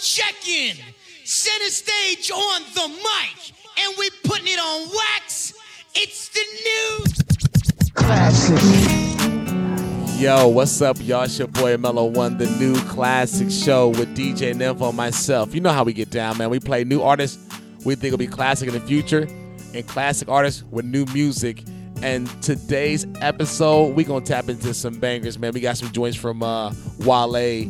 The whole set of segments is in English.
check-in. Center stage on the mic, and we putting it on wax. It's the new classic. Yo, what's up, y'all? It's your boy Mellow One, the new classic show with DJ Nympho and myself. You know how we get down, man. We play new artists we think will be classic in the future, and classic artists with new music. And today's episode, we gonna tap into some bangers, man. We got some joints from Wale,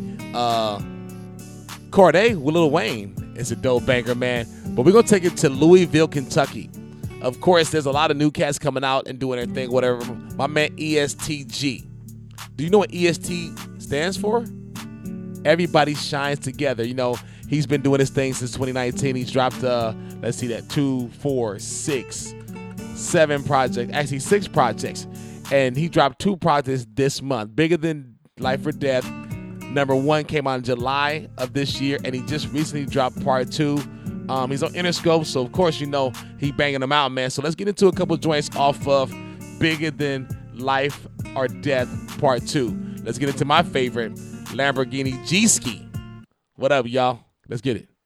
Cordae with Lil Wayne. It's a dope banger, man. But we're gonna take it to Louisville, Kentucky. Of course, there's a lot of new cats coming out and doing their thing, whatever. My man ESTG. Do you know what EST stands for? Everybody Shines Together. You know, he's been doing his thing since 2019. He's dropped, 2, 4, 6, 7 projects. Actually, 6 projects. And he dropped 2 projects this month. Bigger Than Life or Death. Number 1 came out in July of this year. And he just recently dropped part 2. He's on Interscope. So, of course, you know, he banging them out, man. So let's get into a couple joints off of Bigger Than Life or Death Part 2. Let's get into my favorite, Lamborghini G-Ski. What up, y'all? Let's get it.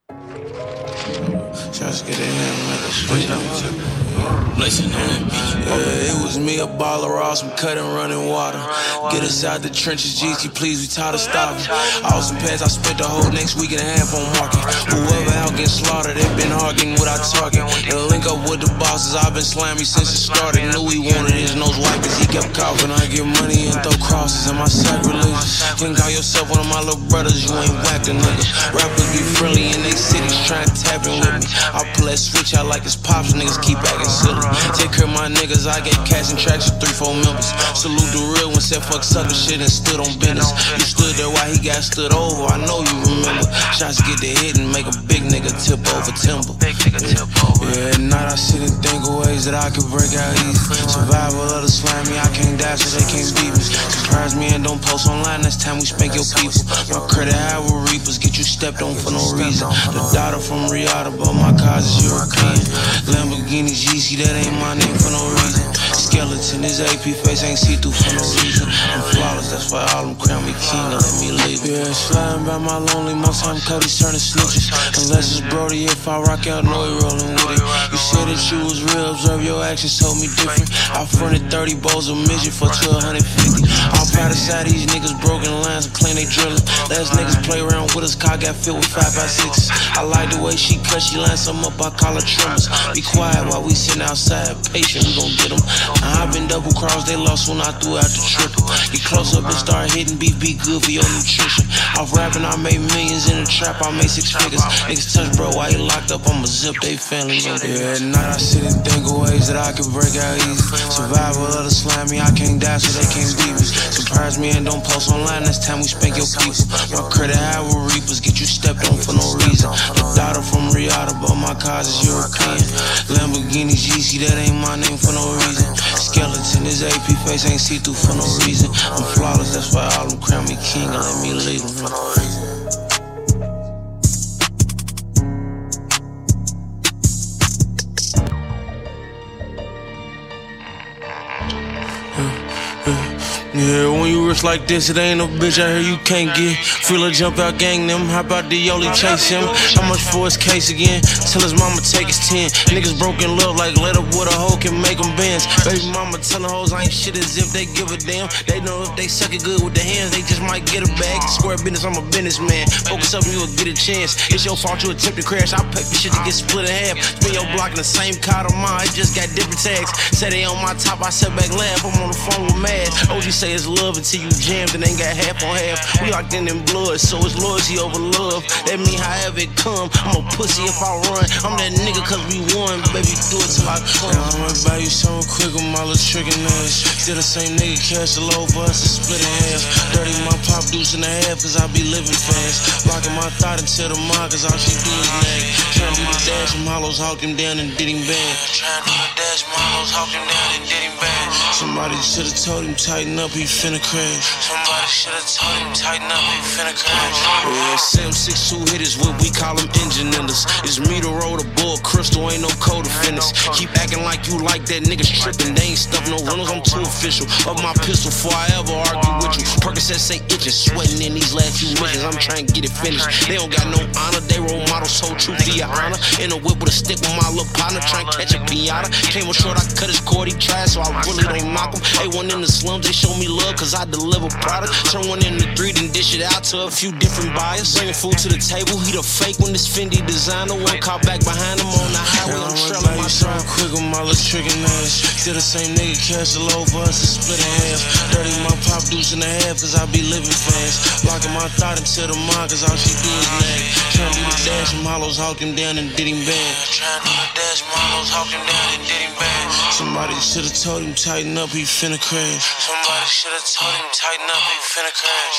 Just get in. It was me, a baller, off some cut and running water. Get us out the trenches, GC, please, we tired of stopping. Awesome pads, I spent the whole next week and a half on market. Whoever out getting slaughtered, they been arguing without talking. And link up with the bosses, I've been slamming since it started. Knew he wanted his nose wipers, he kept coughing. I get money and throw crosses in my sacrilegious. Can't call yourself one of my little brothers, you ain't whacked a nigga. Rappers be friendly in they cities, trying to tap in with me. I pull that switch out like it's pops, niggas keep acting silly. Take care of my niggas, I get cash and tracks with 3-4 members. Salute the real one, said fuck sucker shit and stood on business. You stood there while he got stood over, I know you remember. Shots get the hit and make a big nigga tip over timber. Yeah, at night I sit and think of ways that I could break out easy. Survival of the slimy, I can't die so they can't beat me. Surprise me and don't post online, next time we spank your people. My credit high with reapers, get you stepped on for no reason. The daughter from Riyadh, but my cause is European. Lamborghini GC, that ain't my name for no reason. Skeleton, his AP face ain't see-through for no reason. I'm flawless, that's why all them crown me king and let me leave. Yeah, sliding by my lonely, most time Cody's turning snitches. Unless it's Brody, if I rock out, know he rolling with it. You said that you was real, observe your actions told me different. I fronted 30 bowls of midget for 1250. I'm proud of side these niggas broken lines and claim they drilling. Last niggas play around with us, car got filled with 5x6s. I like the way she cut, she lines some up, I call her tremors. Be quiet while we sitting outside, patient, we gon' get them. I've been double crossed, they lost when I threw out the triple. Get close up and start hitting beef, be good for your nutrition. Off rapping, I made millions in the trap, I made 6 figures. Niggas touch bro, while he locked up, I'ma zip they family. Yeah, at night I sit and think of ways that I could break out easy. Survival of the slimy, I can't die so they can't beat me. Surprise me and don't post online, next time we spank your people. My credit high with reapers, get you stepped on for no reason. The daughter from Riyadh, but my cause is European. Lamborghini GC, that ain't my name for no reason. Skeleton, his AP face ain't see-through for no reason. I'm flawless, that's why all them crown me king and let me leave them for no reason. Yeah, when you rich like this, it ain't no bitch out here you can't get. Freela jump out, gang them. How about the Yoli chase him? How much for his case again? Tell his mama take his 10. Niggas broken love like let up with a hoe can make them bends. Baby mama telling hoes I ain't shit as if they give a damn. They know if they suck it good with their hands, they just might get a bag. Square business, I'm a businessman. Focus up and you'll get a chance. It's your fault you attempt to crash. I pay for shit to get split in half. Spin your block in the same car of mine. It just got different tags. Say they on my top, I sit back laugh. I'm on the phone with mad. OG say it's love until you jammed and ain't got half on half. We locked in blood, so it's loyalty over love. That mean however it come, I'm a pussy if I run. I'm that nigga cause we won, baby, do it till I come. Now I'm gonna buy you something quick with my little trigger nails. Still the same nigga, cash the low bus and split in half. Dirty my pop deuce in the half cause I be living fast. Locking my thought until the mom cause all she do is nag. Trying to do the dash, from hollows, hawked him down and did him bad. Trying to do the dash, from hollows, hawked him down and did him bad. Somebody should've told him tighten up, he finna crash. Somebody should've told him tighten up, he finna crash. Yeah, Sam 6'2" hit is what we call them engine enders. It's me to roll the bull, crystal ain't no code of fitness. Keep acting like you like that, niggas tripping. They ain't stuff no runners, I'm too official. Up my pistol before I ever argue with you. Percocet say itching, sweating in these last few missions. I'm trying to get it finished. They don't got no honor, they role models, so true to your honor. In a whip with a stick with my little partner, trying to catch a pinata. Came on short, I cut his cord, he tried, so I really don't knock him. A1 in the slums, they show me love, cause I deliver product. Turn one into three, then dish it out to a few different buyers. Bringing food to the table, he the fake when this Fendi designer. One caught back behind him on the highway, I'm trailing my so quick with my little trigger nails. Still the same nigga, cash the low for us to split in half. Dirty my pop deuce in the half, cause I be living fast. Locking my thought into the mind, cause all she do is lag. Trying to do the dash from hollows, hawk him down and did him bad. Trying to do the dash from hollows, hawk him down and did him bad. Somebody should've told him tighten up, he finna crash. Somebody should've told him tighten up, he finna crash.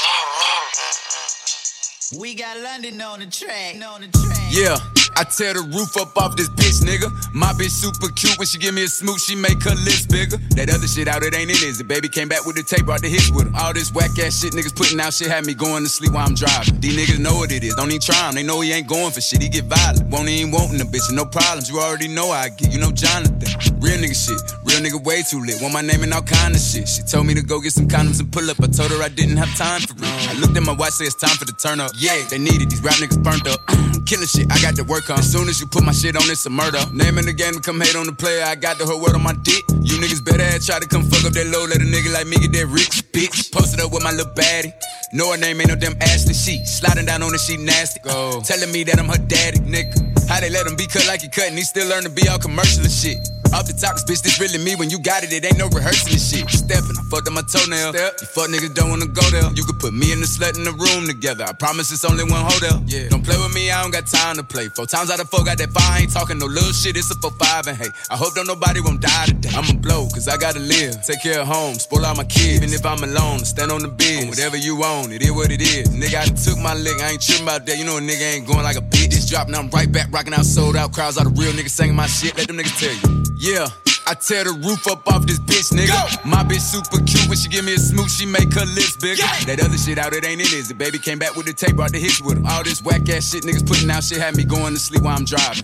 We got London on the track. Yeah, I tear the roof up off this bitch, nigga. My bitch super cute. When she give me a smooch, she make her lips bigger. That other shit out, it ain't it, is it? Baby came back with the tape, brought the hits with him. All this whack ass shit niggas putting out shit had me going to sleep while I'm driving. These niggas know what it is, don't even try him. They know he ain't going for shit, he get violent. Won't even wantin' a bitch, and no problems. You already know how I get, you know Jonathan. Real nigga shit, real nigga way too lit. Want my name and all kind of shit. She told me to go get some condoms and pull up. I told her I didn't have time for it. I looked at my watch, say it's time for the turn up. Yeah, they need it, these rap niggas burnt up. Killing shit, I got to work on. As soon as you put my shit on, it's a murder. Name in the game to come hate on the player. I got the whole world on my dick. You niggas better have try to come fuck up that low. Let a nigga like me get that rich, bitch. Posted up with my little baddie. Know her name ain't no damn Ashley. She sliding down on the she nasty. Go. Telling me that I'm her daddy, nigga. How they let him be cut like he cut and he still learn to be all commercial and shit. Off the top, bitch, this really me. When you got it, it ain't no rehearsing and shit. Steppin', I fucked up my toenail. You fuck niggas don't wanna go there. You could put me and the slut in the room together. I promise it's only one hotel. Yeah. Don't play with me, I don't got time to play. 4 times out of 4 got that fire. I ain't talking no little shit, it's a 4-5 and hey, I hope don't nobody won't die today. I'ma blow, cause I gotta live. Take care of home, spoil all my kids. Even if I'm alone, stand on the biz. Whatever you own, it is what it is. Nigga, I took my lick, I ain't trippin' about that. You know a nigga ain't going like a bitch. This drop, now I'm right back, rocking out, sold out. Crowds, all the real niggas singing my shit. Let them niggas tell you. Yeah. I tear the roof up off this bitch, nigga. Go. My bitch super cute. When she give me a smooch, she make her lips bigger. Yeah. That other shit out, it ain't it, is it? Baby came back with the tape, brought the hits with him. All this whack ass shit niggas putting out shit had me going to sleep while I'm driving.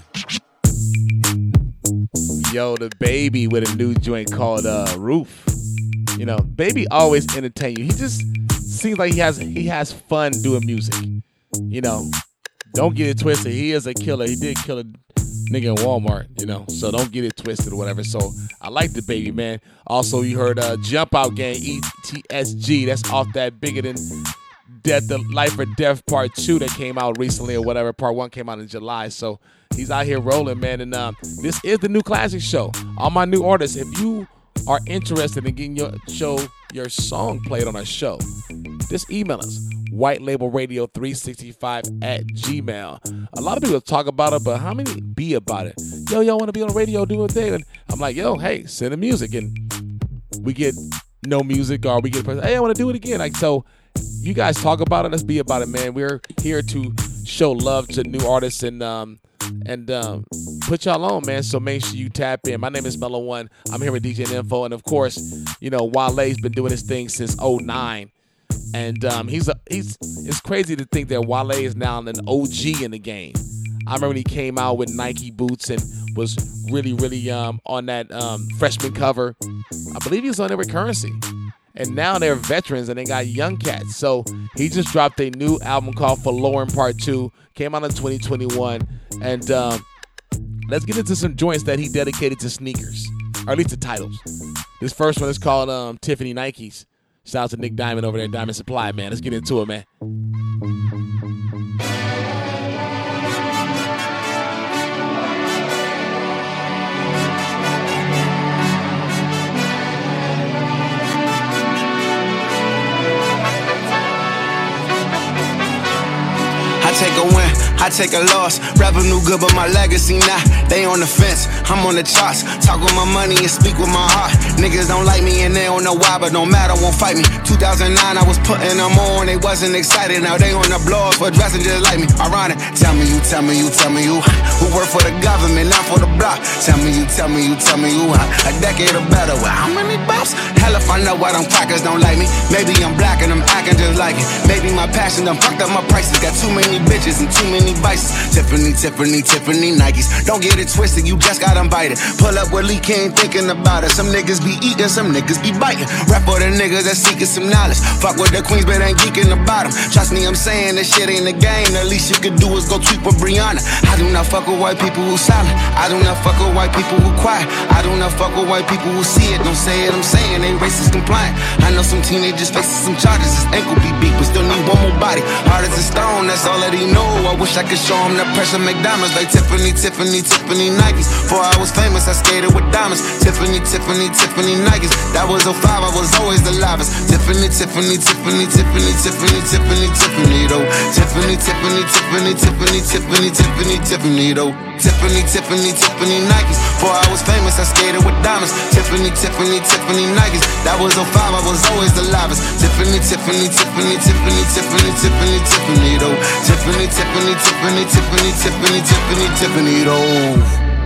Yo, the Baby with a new joint called Roof. You know, Baby always entertain you. He just seems like he has fun doing music. You know, don't get it twisted. He is a killer. He did kill a nigga in Walmart, you know, so don't get it twisted or whatever. So I like the Baby, man. Also, you heard Jump Out Gang, ETSG. That's off that Bigger Than Death, the Life or Death Part 2 that came out recently or whatever. Part 1 came out in July. So he's out here rolling, man. And this is the new classic show. All my new artists, if you are interested in getting your song played on our show, just email us, whitelabelradio365@gmail. A lot of people talk about it, but how many be about it? Yo, y'all want to be on the radio, do a thing? And I'm like, yo, hey, send the music. And we get no music, or we get a person, hey, I want to do it again. Like, so you guys talk about it, let's be about it, man. We're here to show love to new artists and put y'all on, man. So make sure you tap in. My name is Mellow One. I'm here with DJ Info, and of course, you know, Wale's been doing his thing since 2009. And it's crazy to think that Wale is now an OG in the game. I remember when he came out with Nike boots and was really on that freshman cover. I believe he was on there with Currency. And now they're veterans and they got young cats. So he just dropped a new album called Forlorn Part 2. Came out in 2021. And let's get into some joints that he dedicated to sneakers. Or at least the titles. This first one is called Tiffany Nikes. Shout out to Nick Diamond over there at Diamond Supply, man. Let's get into it, man. I take a win, I take a loss. Revenue good, but my legacy not. They on the fence, I'm on the charts. Talk with my money and speak with my heart. Niggas don't like me and they don't know why, but no matter, won't fight me. 2009, I was putting them on, they wasn't excited. Now they on the blogs for dressing just like me. Ironic. Tell me you who work for the government, not for the block. Tell me you who a decade or better. Well, how many bops? Hell if I know why them crackers don't like me. Maybe I'm black and I'm acting just like it. Maybe my my passion, done fucked up my prices. Got too many bitches and too many vices. Tiffany Nikes. Don't get it twisted, you just got invited. Pull up with Lee King thinking about it. Some niggas be eating, some niggas be biting. Rap for the niggas that seeking some knowledge. Fuck with the queens, but ain't geeking about them. Trust me, I'm saying this shit ain't a game. The least you could do is go tweet with Brianna. I do not fuck with white people who silent. I do not fuck with white people who quiet. I do not fuck with white people who see it. Don't say it, I'm saying they racist compliant. I know some teenagers facing some charges. His ankle be beat, but still need one more body. Hard as a stone, that's all that he know. I wish I could show him the pressure McDonald's like Tiffany Nikes. Before I was famous, I skated with diamonds. Tiffany Nikes. That was 05, I was always the livest. Tiffany though. Tiffany though. Tiffany Nikes. Before I was famous, I skated with diamonds. Tiffany Nikes. That was 05, I was always the livest. Tiffany though. Tiffany though.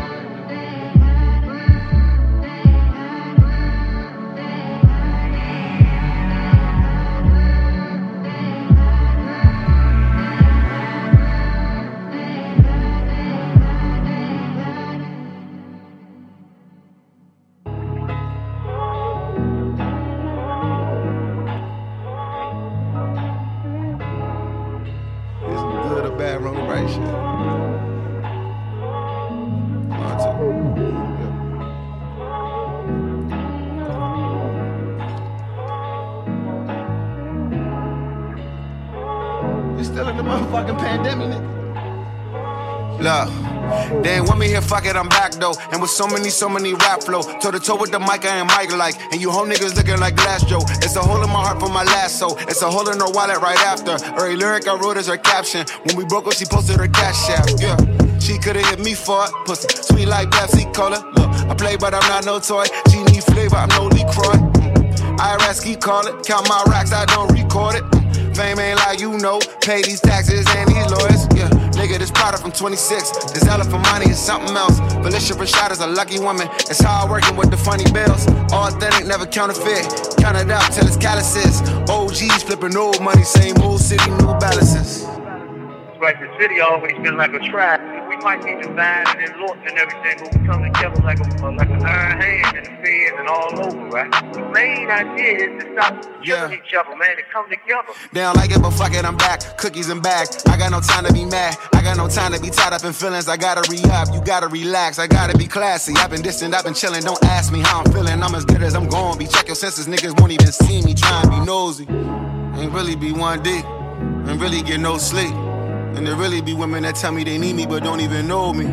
Fuck it, I'm back though, and with so many rap flow, toe to toe with the mic, I am Mike like, and you whole niggas looking like Glass Joe. It's a hole in my heart for my lasso, it's a hole in her wallet right after. Every lyric I wrote is her caption. When we broke up, she posted her cash app. Yeah, she could've hit me for it, pussy sweet like Pepsi Cola. Look, I play but I'm not no toy. She need flavor, I'm no LeCroy. IRS keep calling, count my racks, I don't record it. Fame ain't like you know, pay these taxes and these lawyers. Yeah, nigga, this product from 26. This elephant money is something else. Felicia Rashad is a lucky woman. It's hard working with the funny bills. All authentic, never counterfeit. Count it out till it's calluses. OGs flipping old money, same old city, new balances. Like the city always been like a trap. We might be divided and lost and everything, but we come together like an iron hand in the feds and all over, right? The main idea is to stop killing each other, man, to come together. They don't like it, but fuck it, I'm back. Cookies and bag. I got no time to be mad. I got no time to be tied up in feelings. I gotta re-up. You gotta relax. I gotta be classy. I've been distant, I've been chilling. Don't ask me how I'm feeling. I'm as good as I'm going to be. Check your senses, niggas won't even see me. Try and be nosy. Ain't really be 1D. Ain't really get no sleep. And there really be women that tell me they need me but don't even know me.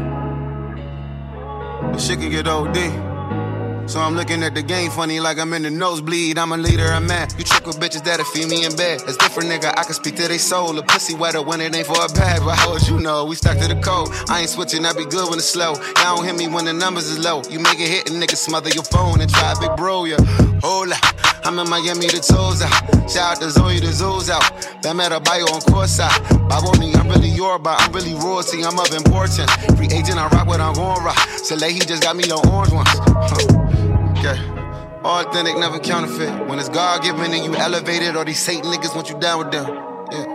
The shit can get OD. So I'm looking at the game funny like I'm in the nosebleed. I'm a leader, I'm mad. You trick with bitches that'll feed me in bed. It's different, nigga, I can speak to they soul. A pussy wetter when it ain't for a bag. But how as you know, we stuck to the code. I ain't switching, I be good when it's slow. Y'all don't hit me when the numbers is low. You make it hit and niggas smother your phone and try big bro, yeah. Hold up, I'm in Miami, the toes out. Shout out to Zoe, the Zoes out. Bam at a bio on course side. Baboni, I'm really Yoruba, I'm really royalty, I'm of importance. Free agent, I rock what I'm gon' rock. Soleil, he just got me the orange ones. Okay. All authentic, never counterfeit. When it's God-given and you elevated, all these Satan niggas want you down with them. Yeah.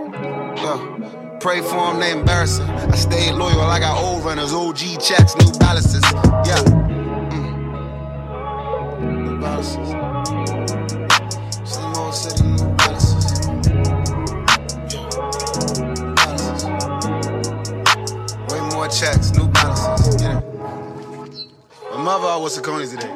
Pray for them, they embarrassing. I stayed loyal, I got old runners, OG checks, new balances. Yeah. New balances. Same old city, new balances. Balances. Way more checks, new balances. Get it. My mother always Saucony's today.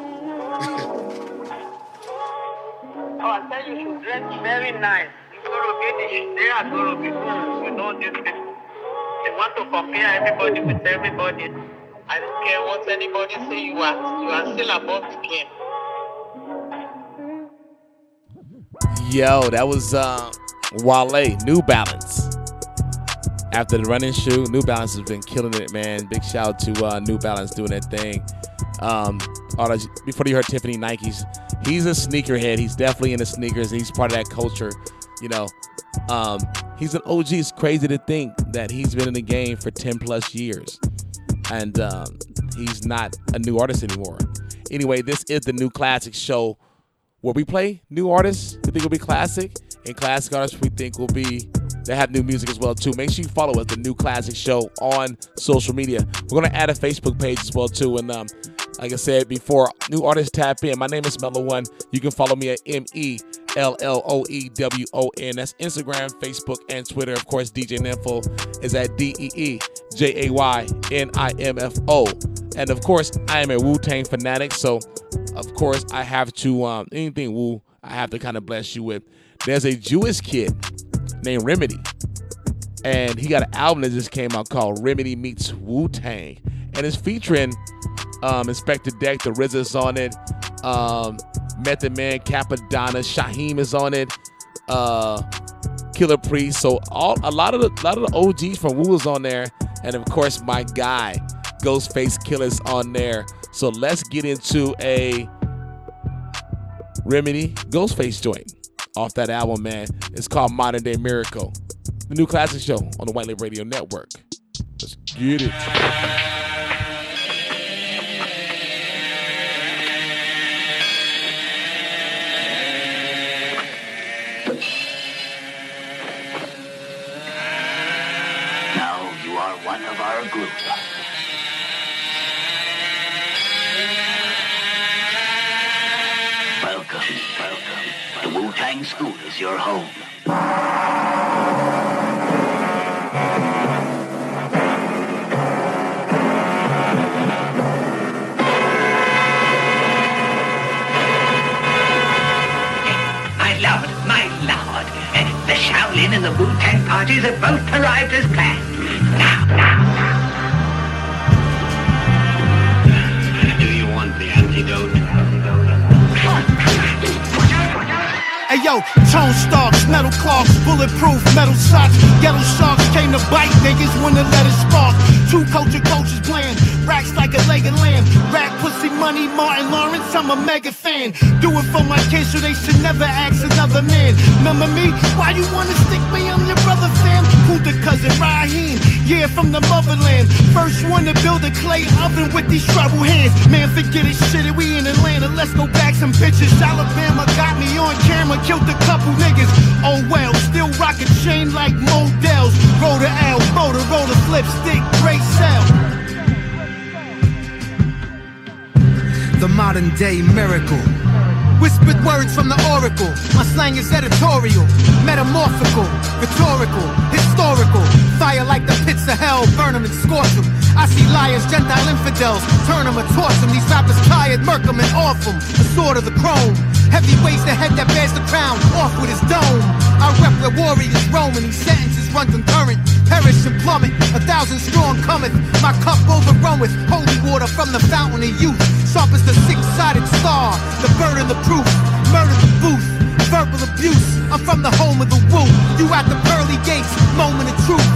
Oh, I tell you, you dress very nice. You go to they are going to be you know these people. They want to compare everybody with everybody. I don't care what anybody say you are still above the game. Yo, that was Wale, New Balance. After the running shoe, New Balance has been killing it, man. Big shout out to New Balance doing that thing. Before you heard Tiffany Nikes, he's a sneakerhead. He's definitely into sneakers. He's part of that culture, you know. He's an OG. It's crazy to think that he's been in the game for 10 plus years, and he's not a new artist anymore. Anyway, this is the New Classic Show where we play new artists we think will be classic, and classic artists we think will be, they have new music as well too. Make sure you follow us, The New Classic Show, on social media. We're going to add a Facebook page as well too. And like I said before, new artists tap in. My name is Mellow One. You can follow me at MELLOEWON. That's Instagram, Facebook, and Twitter. Of course, DJ Nympho is at DEEJAYNIMFO. And of course, I am a Wu-Tang fanatic. So, of course, I have to, anything Wu, I have to kind of bless you with. There's a Jewish kid named Remedy, and he got an album that just came out called Remedy Meets Wu-Tang, and it's featuring Inspector Deck, the RZA's on it, Method Man, Capadonna, Shaheem is on it, Killer Priest. So a lot of the OGs from Wu is on there, and of course my guy Ghostface Killer's on there. So let's get into a Remedy Ghostface joint off that album, man. It's called Modern Day Miracle. The New Classic Show on the White Label Radio Network. Let's get it. Now you are one of our group. Welcome. The Wu-Tang School is your home. My lord. The Shaolin and the Wu-Tang parties have both arrived as planned. Now. Do you want the antidote? Hey yo, tone stalks, metal clogs, bulletproof, metal socks. Yellow sharks came to bite, niggas wanna let it spark. Two culture coaches playing, racks like a leg of lamb. Rack pussy money, Martin Lawrence, I'm a mega fan. Do it for my kids so they should never ask another man. Remember me? Why you wanna stick me? I'm your brother, fam. Who the cousin Raheem? Yeah, from the motherland. First one to build a clay oven with these trouble hands. Man, forget it, shit, we in Atlanta. Let's go back some bitches. Alabama got me on camera, killed a couple niggas. Oh well, still rockin' chain like Models. Roller L, Motorola flip stick, gray cell. The modern day miracle. Whispered words from the oracle. My slang is editorial, metamorphical, rhetorical, historical. Fire like the pits of hell, burn them and scorch them. I see liars, Gentile infidels, turn them and torch them. These rappers tired, murk them and off them. The sword of the chrome, heavyweights the head that bears the crown, off with his dome. I rep where warriors roam and these sentences run concurrent. Perish and plummet, 1,000 strong cometh. My cup overrun with holy water from the fountain of youth. Sharp as the six-sided star, the bird of the proof, murder the booth, verbal abuse. I'm from the home of the woo. You at the pearly gates, moment of truth.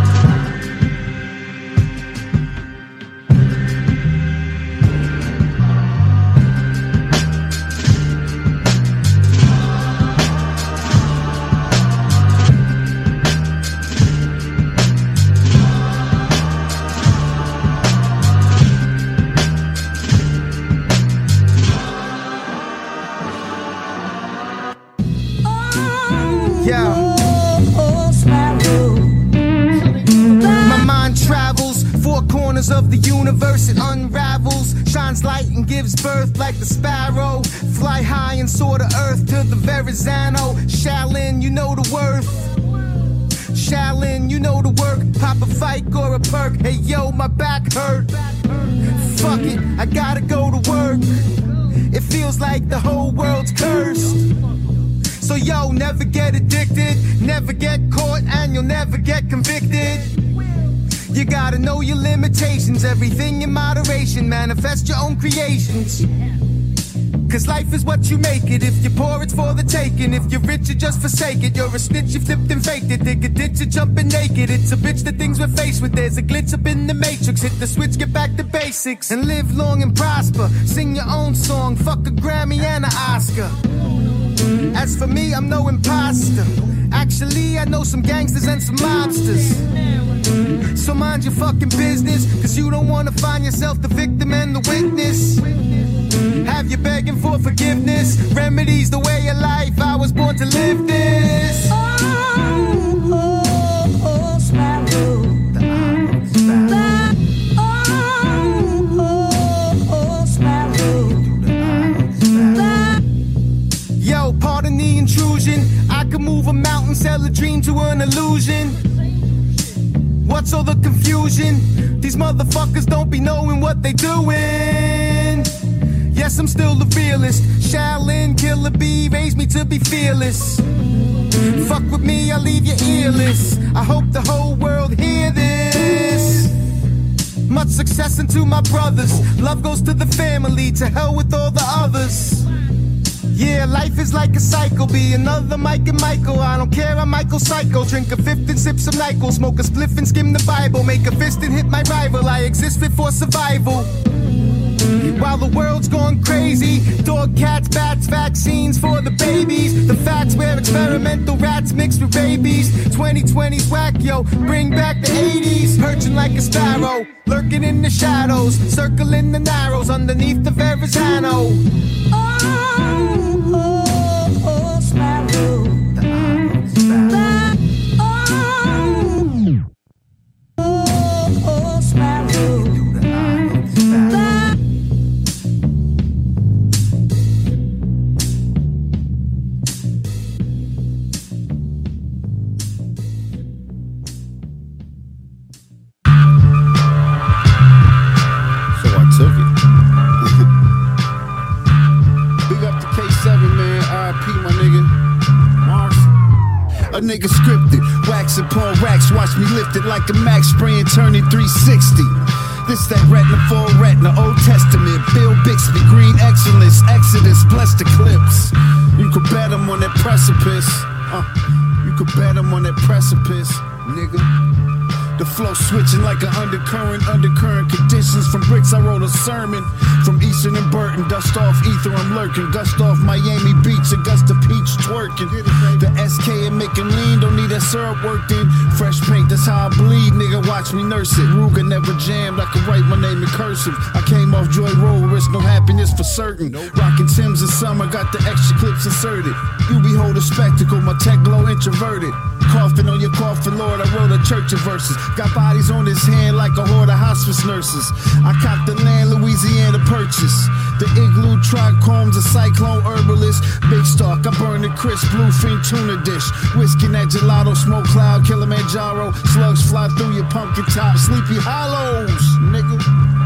Of the universe, it unravels, shines light and gives birth like the sparrow. Fly high and soar to earth to the Verrazano. Shaolin, you know the worth. Shaolin, you know the work. Pop a fight or a perk. Hey yo, my back hurt. Fuck it, I gotta go to work. It feels like the whole world's cursed. So yo, never get addicted, never get caught, and you'll never get convicted. You gotta know your limitations, everything in moderation, manifest your own creations. Cause life is what you make it, if you're poor it's for the taking, if you're rich you just forsake it, you're a snitch, you flipped and faked it, dig a ditch, you're jumping naked, it's a bitch the things we're faced with, there's a glitch up in the matrix, hit the switch, get back to basics, and live long and prosper, sing your own song, fuck a Grammy and an Oscar. As for me, I'm no imposter, actually I know some gangsters and some mobsters. So mind your fucking business, cause you don't wanna find yourself the victim and the witness. Have you begging for forgiveness? Remedies the way of life. I was born to live this. Sparrow. Yo, pardon the intrusion. I could move a mountain, sell a dream to an illusion. What's all the confusion? These motherfuckers don't be knowing what they doing. Yes, I'm still the realest. Shaolin, Killer Bee, raised me to be fearless. Fuck with me, I'll leave you earless. I hope the whole world hear this. Much success into my brothers. Love goes to the family, to hell with all the others. Yeah, life is like a cycle. Be another Mike and Michael. I don't care, I'm Michael Psycho. Drink a fifth and sip some Nyquil. Smoke a spliff and skim the Bible. Make a fist and hit my rival. I exist fit for survival. While the world's going crazy, dog, cats, bats, vaccines for the babies. The facts where experimental rats mixed with rabies. 2020's whack, yo, bring back the 80s. Perching like a sparrow, lurking in the shadows, circling the narrows underneath the Verrazano. Sparrow. A nigga scripted, wax upon racks, watch me lift it like a Max spraying, turning 360. This that retina for retina, Old Testament, Bill Bixby, green excellence, Exodus, blessed eclipse. You could bet him on that precipice. You could bet him on that precipice, nigga. The flow switching like an undercurrent conditions. From bricks I wrote a sermon. From Eastern and Burton, dust off ether I'm lurking. Gust off Miami Beach, Augusta Peach twerking. The SK and making lean, don't need that syrup worked in. Fresh paint, that's how I bleed, nigga, watch me nurse it. Ruger never jammed, I could write my name in cursive. I came off Joy Road, risk no happiness for certain. Rockin' Timbs in summer, got the extra clips inserted. You behold a spectacle, my tech glow introverted. Coughing on your coffin, Lord, I wrote a church of verses. Got bodies on his hand like a horde of hospice nurses. I copped the land, Louisiana purchase. The igloo trichomes, a cyclone herbalist. Big stalk, I burn the crisp bluefin tuna dish. Whiskey that gelato, smoke cloud, Kilimanjaro. Slugs fly through your pumpkin top, sleepy hollows, nigga.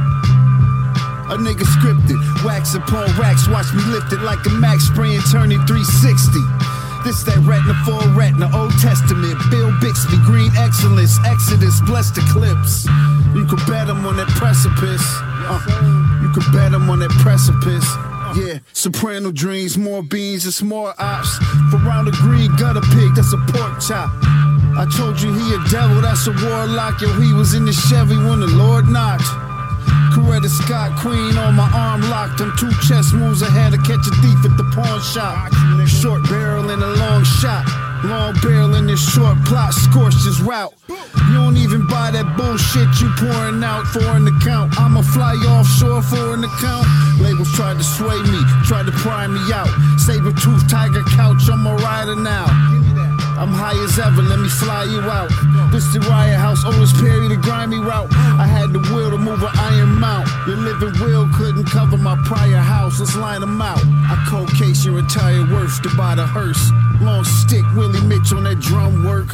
A nigga scripted, wax upon racks, watch me lift it like a Max spraying, turning 360. This that retina for retina, Old Testament, Bill Bixby, green excellence, Exodus, blessed eclipse. You could bet him on that precipice. You could bet him on that precipice. Yeah, soprano dreams, more beans, it's more ops. For round of green, gutter pig, that's a pork chop. I told you he a devil, that's a warlock. Yo, he was in the Chevy when the Lord knocked. Coretta Scott Queen on my arm locked. I'm 2 chess moves ahead to catch a thief at the pawn shop. Short barrel and a long shot. Long barrel in this short plot, scorched his route. You don't even buy that bullshit you pouring out for an account. I'ma fly you offshore for an account. Labels tried to sway me, tried to pry me out. Saber-tooth tiger couch, I'm a rider now. I'm high as ever, let me fly you out. This the Riot House, Otis Perry, the grimy route. I had the will to move an iron mount. Your living will couldn't cover my prior house, let's line them out. I cold case your entire worth to buy the hearse. Long stick, Willie Mitch on that drum work.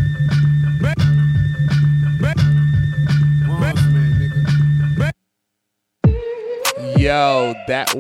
Yo, that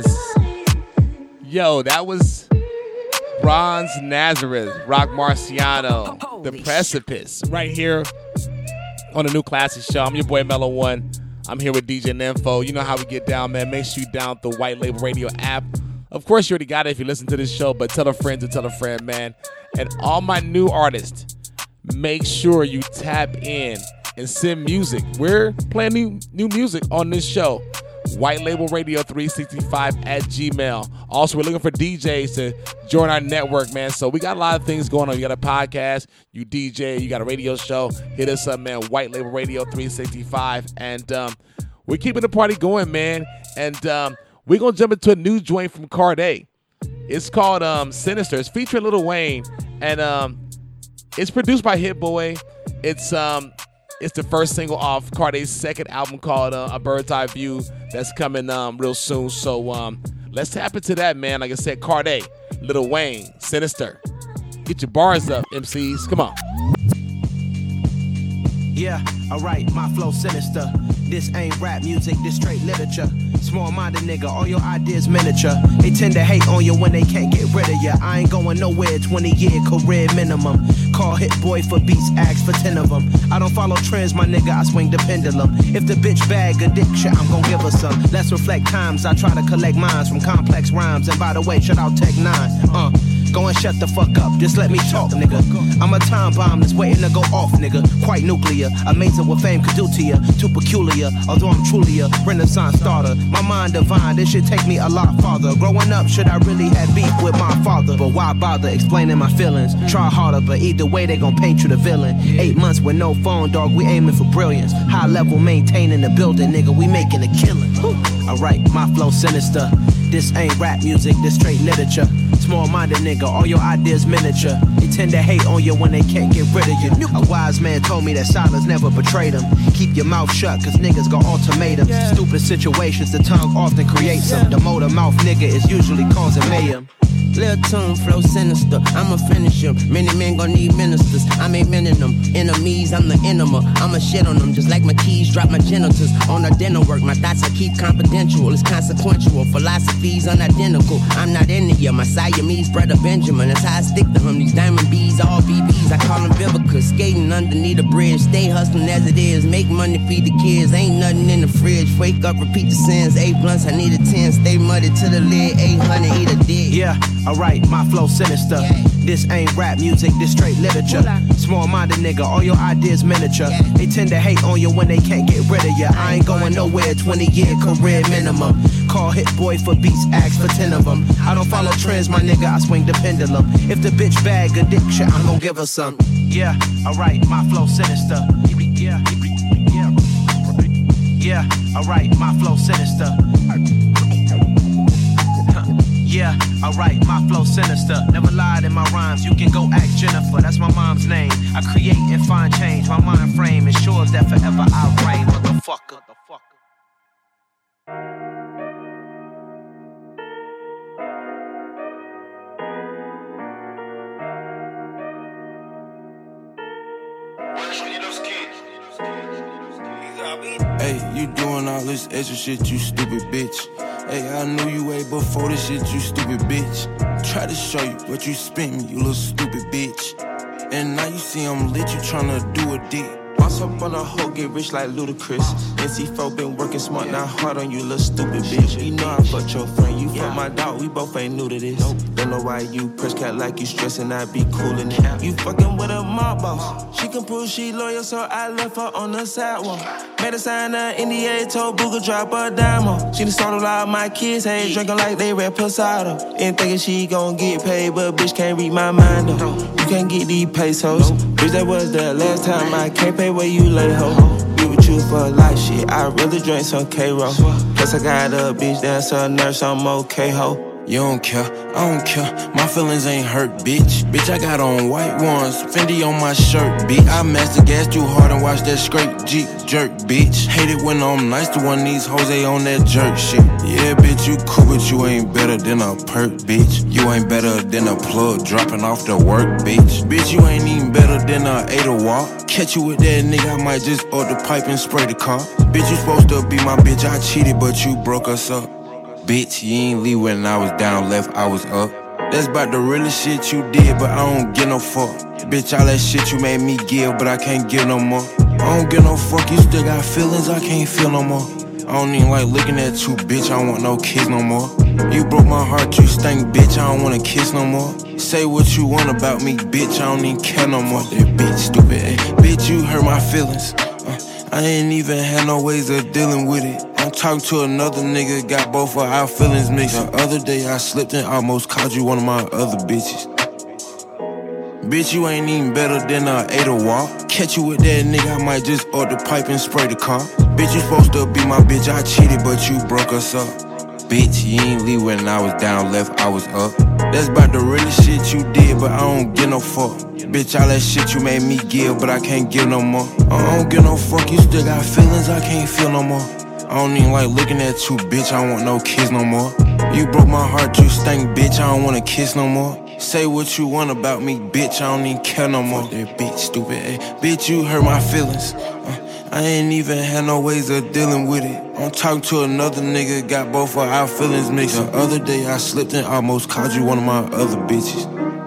was Bronze Nazareth, Rock Marciano, The Precipice, right here on the New Classic Show. I'm your boy Mellow One. I'm here with DJ Nympho. You know how we get down, man. Make sure you download the White Label Radio app. Of course, you already got it if you listen to this show, but tell a friend to tell a friend, man. And all my new artists, make sure you tap in and send music. We're playing new music on this show. White Label Radio 365 at Gmail. Also, we're looking for DJs to join our network, man. So we got a lot of things going on. You got a podcast, you DJ, you got a radio show. Hit us up, man. White Label Radio 365. And we're keeping the party going, man. And We're going to jump into a new joint from Cordae. It's called Sinister. It's featuring Lil Wayne, and it's produced by Hit Boy. It's the first single off Cordae's second album called A Bird's Eye View that's coming real soon. So let's tap into that, man. Like I said, Cordae, Lil Wayne, Sinister. Get your bars up, MCs. Come on. Yeah, alright, my flow sinister. This ain't rap music, this straight literature. Small-minded nigga, all your ideas miniature. They tend to hate on you when they can't get rid of you. I ain't going nowhere, 20-year career minimum. Call Hit Boy for beats, ask for 10 of them. I don't follow trends, my nigga, I swing the pendulum. If the bitch bag a dick shit, I'm gon' give her some. Let's reflect times, I try to collect minds from complex rhymes. And by the way, shout out Tech 9. Go and shut the fuck up, just let me talk, nigga. I'm a time bomb that's waiting to go off, nigga. Quite nuclear, amazing what fame could do to you. Too peculiar, although I'm truly a Renaissance starter. My mind divine, this should take me a lot farther. Growing up, should I really have beef with my father? But why bother explaining my feelings? Try harder, but either way they gon' paint you the villain. 8 months with no phone, dog, we aiming for brilliance. High level maintaining the building, nigga, we making a killing. Alright, my flow sinister. This ain't rap music, this straight literature. Small-minded nigga, all your ideas miniature. They tend to hate on you when they can't get rid of you. A wise man told me that silence never betrayed them. Keep your mouth shut, cause niggas got ultimatums. Stupid situations, the tongue often creates them. The motor mouth nigga is usually causing mayhem. Lil Tune, flow sinister, I'ma finish him. Many men gon' need ministers, I'm ain't mending them. Enemies, I'm the enema, I'ma shit on them. Just like my keys, drop my genitals. On the dinner work, my thoughts I keep confidential. It's consequential, philosophies unidentical. I'm not in ya, my Siamese brother Benjamin. That's how I stick to him, these diamond bees, all BBs. I call them Vivica, skating underneath the bridge. Stay hustling as it is, make money, feed the kids. Ain't nothing in the fridge, wake up, repeat the sins. 8 blunts, I need a 10, stay muddy to the lid. 800, eat a dick. Yeah. Alright, my flow sinister. This ain't rap music, this straight literature. Small-minded nigga, all your ideas miniature. They tend to hate on you when they can't get rid of you. I ain't going nowhere, 20-year career minimum. Call Hit Boy for beats, ask for 10 of them. I don't follow trends, my nigga, I swing the pendulum. If the bitch bag a dick shit, I'm gon' give her some. Yeah, alright, my flow sinister. Yeah, alright, my flow sinister. Yeah, alright, my flow sinister. Never lied in my rhymes, you can go ask Jennifer. That's my mom's name. I create and find change. My mind frame ensures that forever I reign. Motherfucker. Hey, you doing all this extra shit, you stupid bitch. Hey, I knew you way before this shit, you stupid bitch. Try to show you what you spent me, you little stupid bitch. And now you see I'm lit, you tryna do a dick. Bounce up on a hoe, get rich like Ludacris. NC4 been working smart, not hard on you, little stupid bitch. You know I fucked your friend, you fucked my dog, we both ain't new to this. Don't know why you press cat like you stressing, I be coolin' it. You fucking with a mob boss, she can prove she loyal, so I left her on the sidewalk. Made her sign an NDA, told Booga drop a dime on. She done started all my kids, hey, drinking like they Red Posada. Ain't thinking she gon' get paid, but bitch can't read my mind though. You can't get these pesos, bitch that was the last time I can't pay where you lay ho. Be with you for life, shit, I really drink some K-Roll. Plus I got a bitch that's a nurse, I'm okay ho. You don't care, I don't care, my feelings ain't hurt, bitch. Bitch, I got on white ones, Fendi on my shirt, bitch. I master gas too hard and watch that straight Jeep jerk, bitch. Hate it when I'm nice to one of these hoes, they on that jerk shit. Yeah, bitch, you cool, but you ain't better than a perk, bitch. You ain't better than a plug dropping off the work, bitch. Bitch, you ain't even better than a 8 walk. Catch you with that nigga, I might just up the pipe and spray the car. Bitch, you supposed to be my bitch, I cheated, but you broke us up. Bitch, you ain't leave when I was down, left, I was up. That's about the realest shit you did, but I don't get no fuck. Bitch, all that shit you made me give, but I can't give no more. I don't get no fuck, you still got feelings, I can't feel no more. I don't even like looking at you, bitch, I don't want no kiss no more. You broke my heart, you stank, bitch, I don't wanna kiss no more. Say what you want about me, bitch, I don't even care no more. That bitch stupid, eh? Bitch, you hurt my feelings. I ain't even had no ways of dealing with it. I'm talking to another nigga, got both of our feelings mixed. The other day I slipped and almost called you one of my other bitches. Bitch, you ain't even better than a 8 walk. Catch you with that nigga, I might just up the pipe and spray the car. Bitch, you supposed to be my bitch, I cheated, but you broke us up. bitch. You ain't leave when I was down, left, I was up. That's about the realest shit you did, but I don't give no fuck. Bitch, all that shit you made me give, but I can't give no more. I don't give no fuck, you still got feelings, I can't feel no more. I don't even like looking at you, bitch, I don't want no kiss no more. You broke my heart, you stank, bitch, I don't wanna kiss no more. Say what you want about me, bitch, I don't even care no more. That bitch, stupid ass. Bitch, you hurt my feelings. I ain't even had no ways of dealing with it. I'm talking to another nigga, got both of our feelings mixed. The other day I slipped and almost called you one of my other bitches.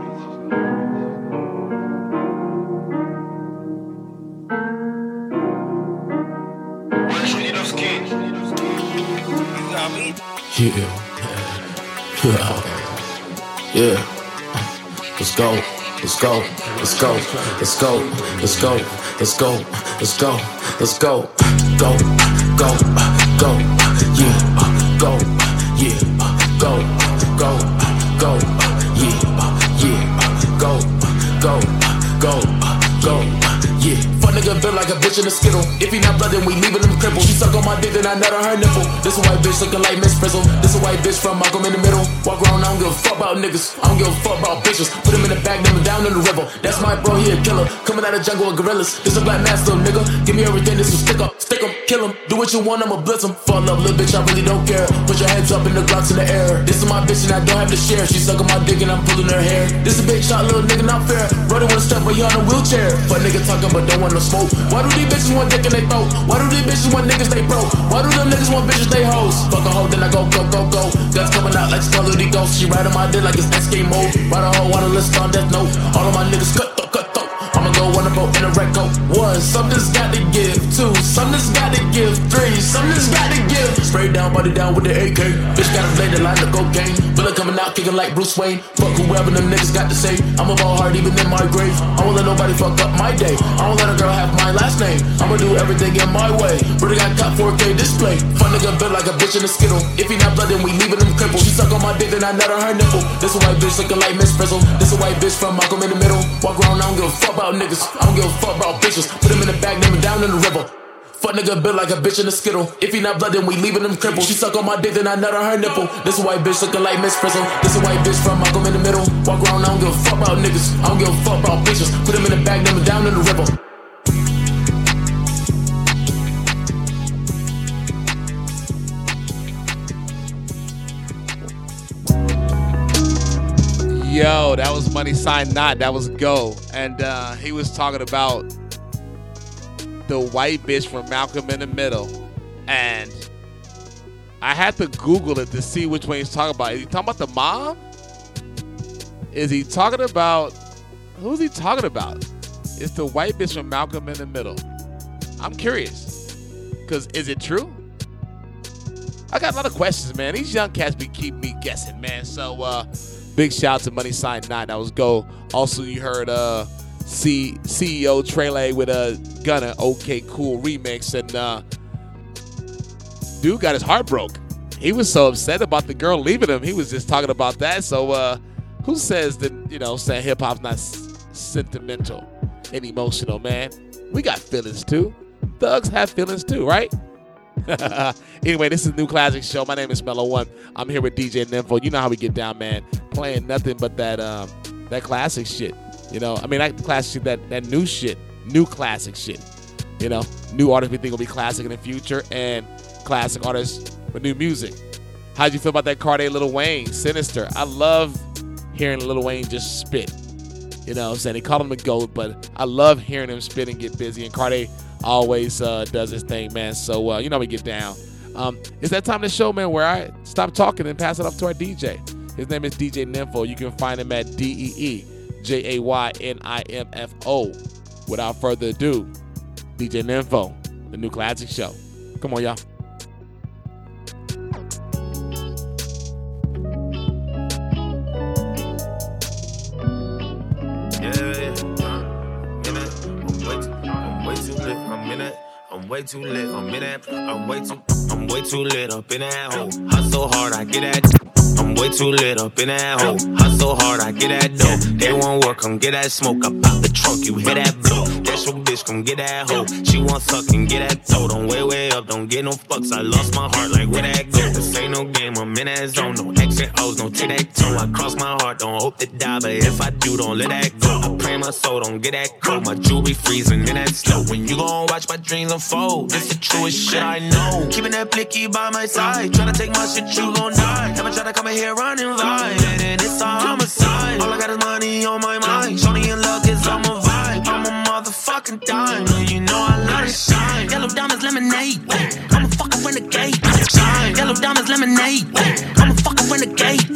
Yeah. Let's go. Let's go. Let's go. Let's go. Let's go. Let's go. Let's go. Let's go. Go. Go. Go. Yeah. Go. Yeah. Go. Go. Go. Yeah. Yeah. Go. Go. Go. Go. Yeah. Fuck nigga built like a bitch in a skittle. If he not blood, then we leaving him crippled. She suck on my dick, then I nut on her nipple. This a white bitch looking like Miss Frizzle. This a white bitch from Malcolm in the Middle. Walk around, I don't give a fuck about niggas. I don't give a fuck about bitches. Put him in the bag, then down in the river. That's my bro, he a killer. Coming out of jungle with gorillas. This a black master, nigga. Give me everything, this will stick up. Stick him, kill him. Do what you want, I'ma blitz him. Fall up, little bitch, I really don't care. Put your hands up in the Glocks in the air. This is my bitch and I don't have to share. She sucking my dick and I'm pulling her hair. This a big shot, little nigga, not fair. Brody wanna step, but he on a wheelchair. Fuck nigga talking, but don't want no smoke. Why do these bitches want dick in they throat? Why do these bitches want niggas they broke? Why do them niggas want bitches they hoes? Fuck a hoe, then I go, go, go, go. Guns coming out like Scarlet Ghost. She ride on my dick like it's SK mode. Ride a hoe, wanna list on death note. All of my niggas cut throat, cut throat. I'ma go on a boat in a red coat. 1, something's got to give. 2, something's got to give. 3, something's got to give. Spray down, body down with the AK. Bitch got a blade that line of cocaine. Bullet coming out, kicking like Bruce Wayne. Fuck whoever them niggas got to say. I'ma ball hard even in my grave. I won't let nobody fuck up my day. I won't let a girl have my last name. I'ma do everything in my way. Brody got caught 4K display. Fun nigga built like a bitch in a skittle. If he not blood, then we leaving him crippled. She suck on my dick, then I nut on her nipple. This a white bitch looking like Miss Frizzle. This a white bitch from Malcolm in the Middle. Walk around, I don't give a fuck about niggas. I don't give a fuck about bitches. Put him in the bag, name him down in the river. Fuck nigga built like a bitch in a skittle. If he not blood, then we leaving him crippled. She suck on my dick, then I nut on her nipple. This a white bitch looking like Miss Frizzle. This a white bitch from Malcolm in the Middle. Walk around, I don't give a fuck about niggas. I don't give a fuck about bitches. Put him in the bag, name him down in the river. Yo, that was Money Sign Not. That was Go. And he was talking about the white bitch from Malcolm in the Middle. And I had to Google it to see which one he's talking about. Is he talking about the mom? Is he talking about... Who's he talking about? It's the white bitch from Malcolm in the Middle. I'm curious. Because is it true? I got a lot of questions, man. These young cats keep me guessing, man. So, big shout out to Money Sign 9. That was Go. Also, you heard CEO Trele with a Gunna OK Cool remix. And dude got his heart broke. He was so upset about the girl leaving him. He was just talking about that. So who says that, saying hip-hop's not sentimental and emotional, man? We got feelings, too. Thugs have feelings, too, right? Anyway, this is New Classic Show. My name is Mellow One. I'm here with DJ Nympho. You know how we get down, man. Playing nothing but that classic shit. That classic shit, that new shit. New classic shit. New artists we think will be classic in the future and classic artists with new music. How'd you feel about that Cardi Lil Wayne? Sinister. I love hearing Lil Wayne just spit. I'm saying? They call him the GOAT, but I love hearing him spit and get busy. And Cardi always does his thing, man. So, we get down. It's that time of the show, man, where I stop talking and pass it off to our DJ. His name is DJ Nympho. You can find him at DeeJaynimfo. Without further ado, DJ Nympho, the New Classic Show. Come on, y'all. I'm way too lit, I'm way too lit up in that hole. Hustle hard, I get that. I'm way too lit up in that hole. Hustle hard, I get that dough. They won't work, come get that smoke. I pop the trunk, you hear that blow. That's your bitch, come get that hoe. She want suck and get that toe. Don't way up, don't get no fucks. I lost my heart, like where that go? This ain't no game, I'm in that zone. No X and O's, no tic-tac-toe. I cross my heart, don't hope to die, but if I do, don't let that go. I pray my soul, don't get that cold. My jewelry freezing in that snow. When you gon' watch my dreams unfold, this the truest shit I know. Keeping that blicky by my side, tryna take my shit, you gon' die. Never try to come in here running vibe, and it's a homicide. All I got is money on my mind. Shorty and luck is on my vibe. I'm a motherfucking diamond, you know I love to shine. Yellow diamonds, lemonade, I'm a fucking renegade. Shine. Yellow diamonds, lemonade, I'm a fucking renegade.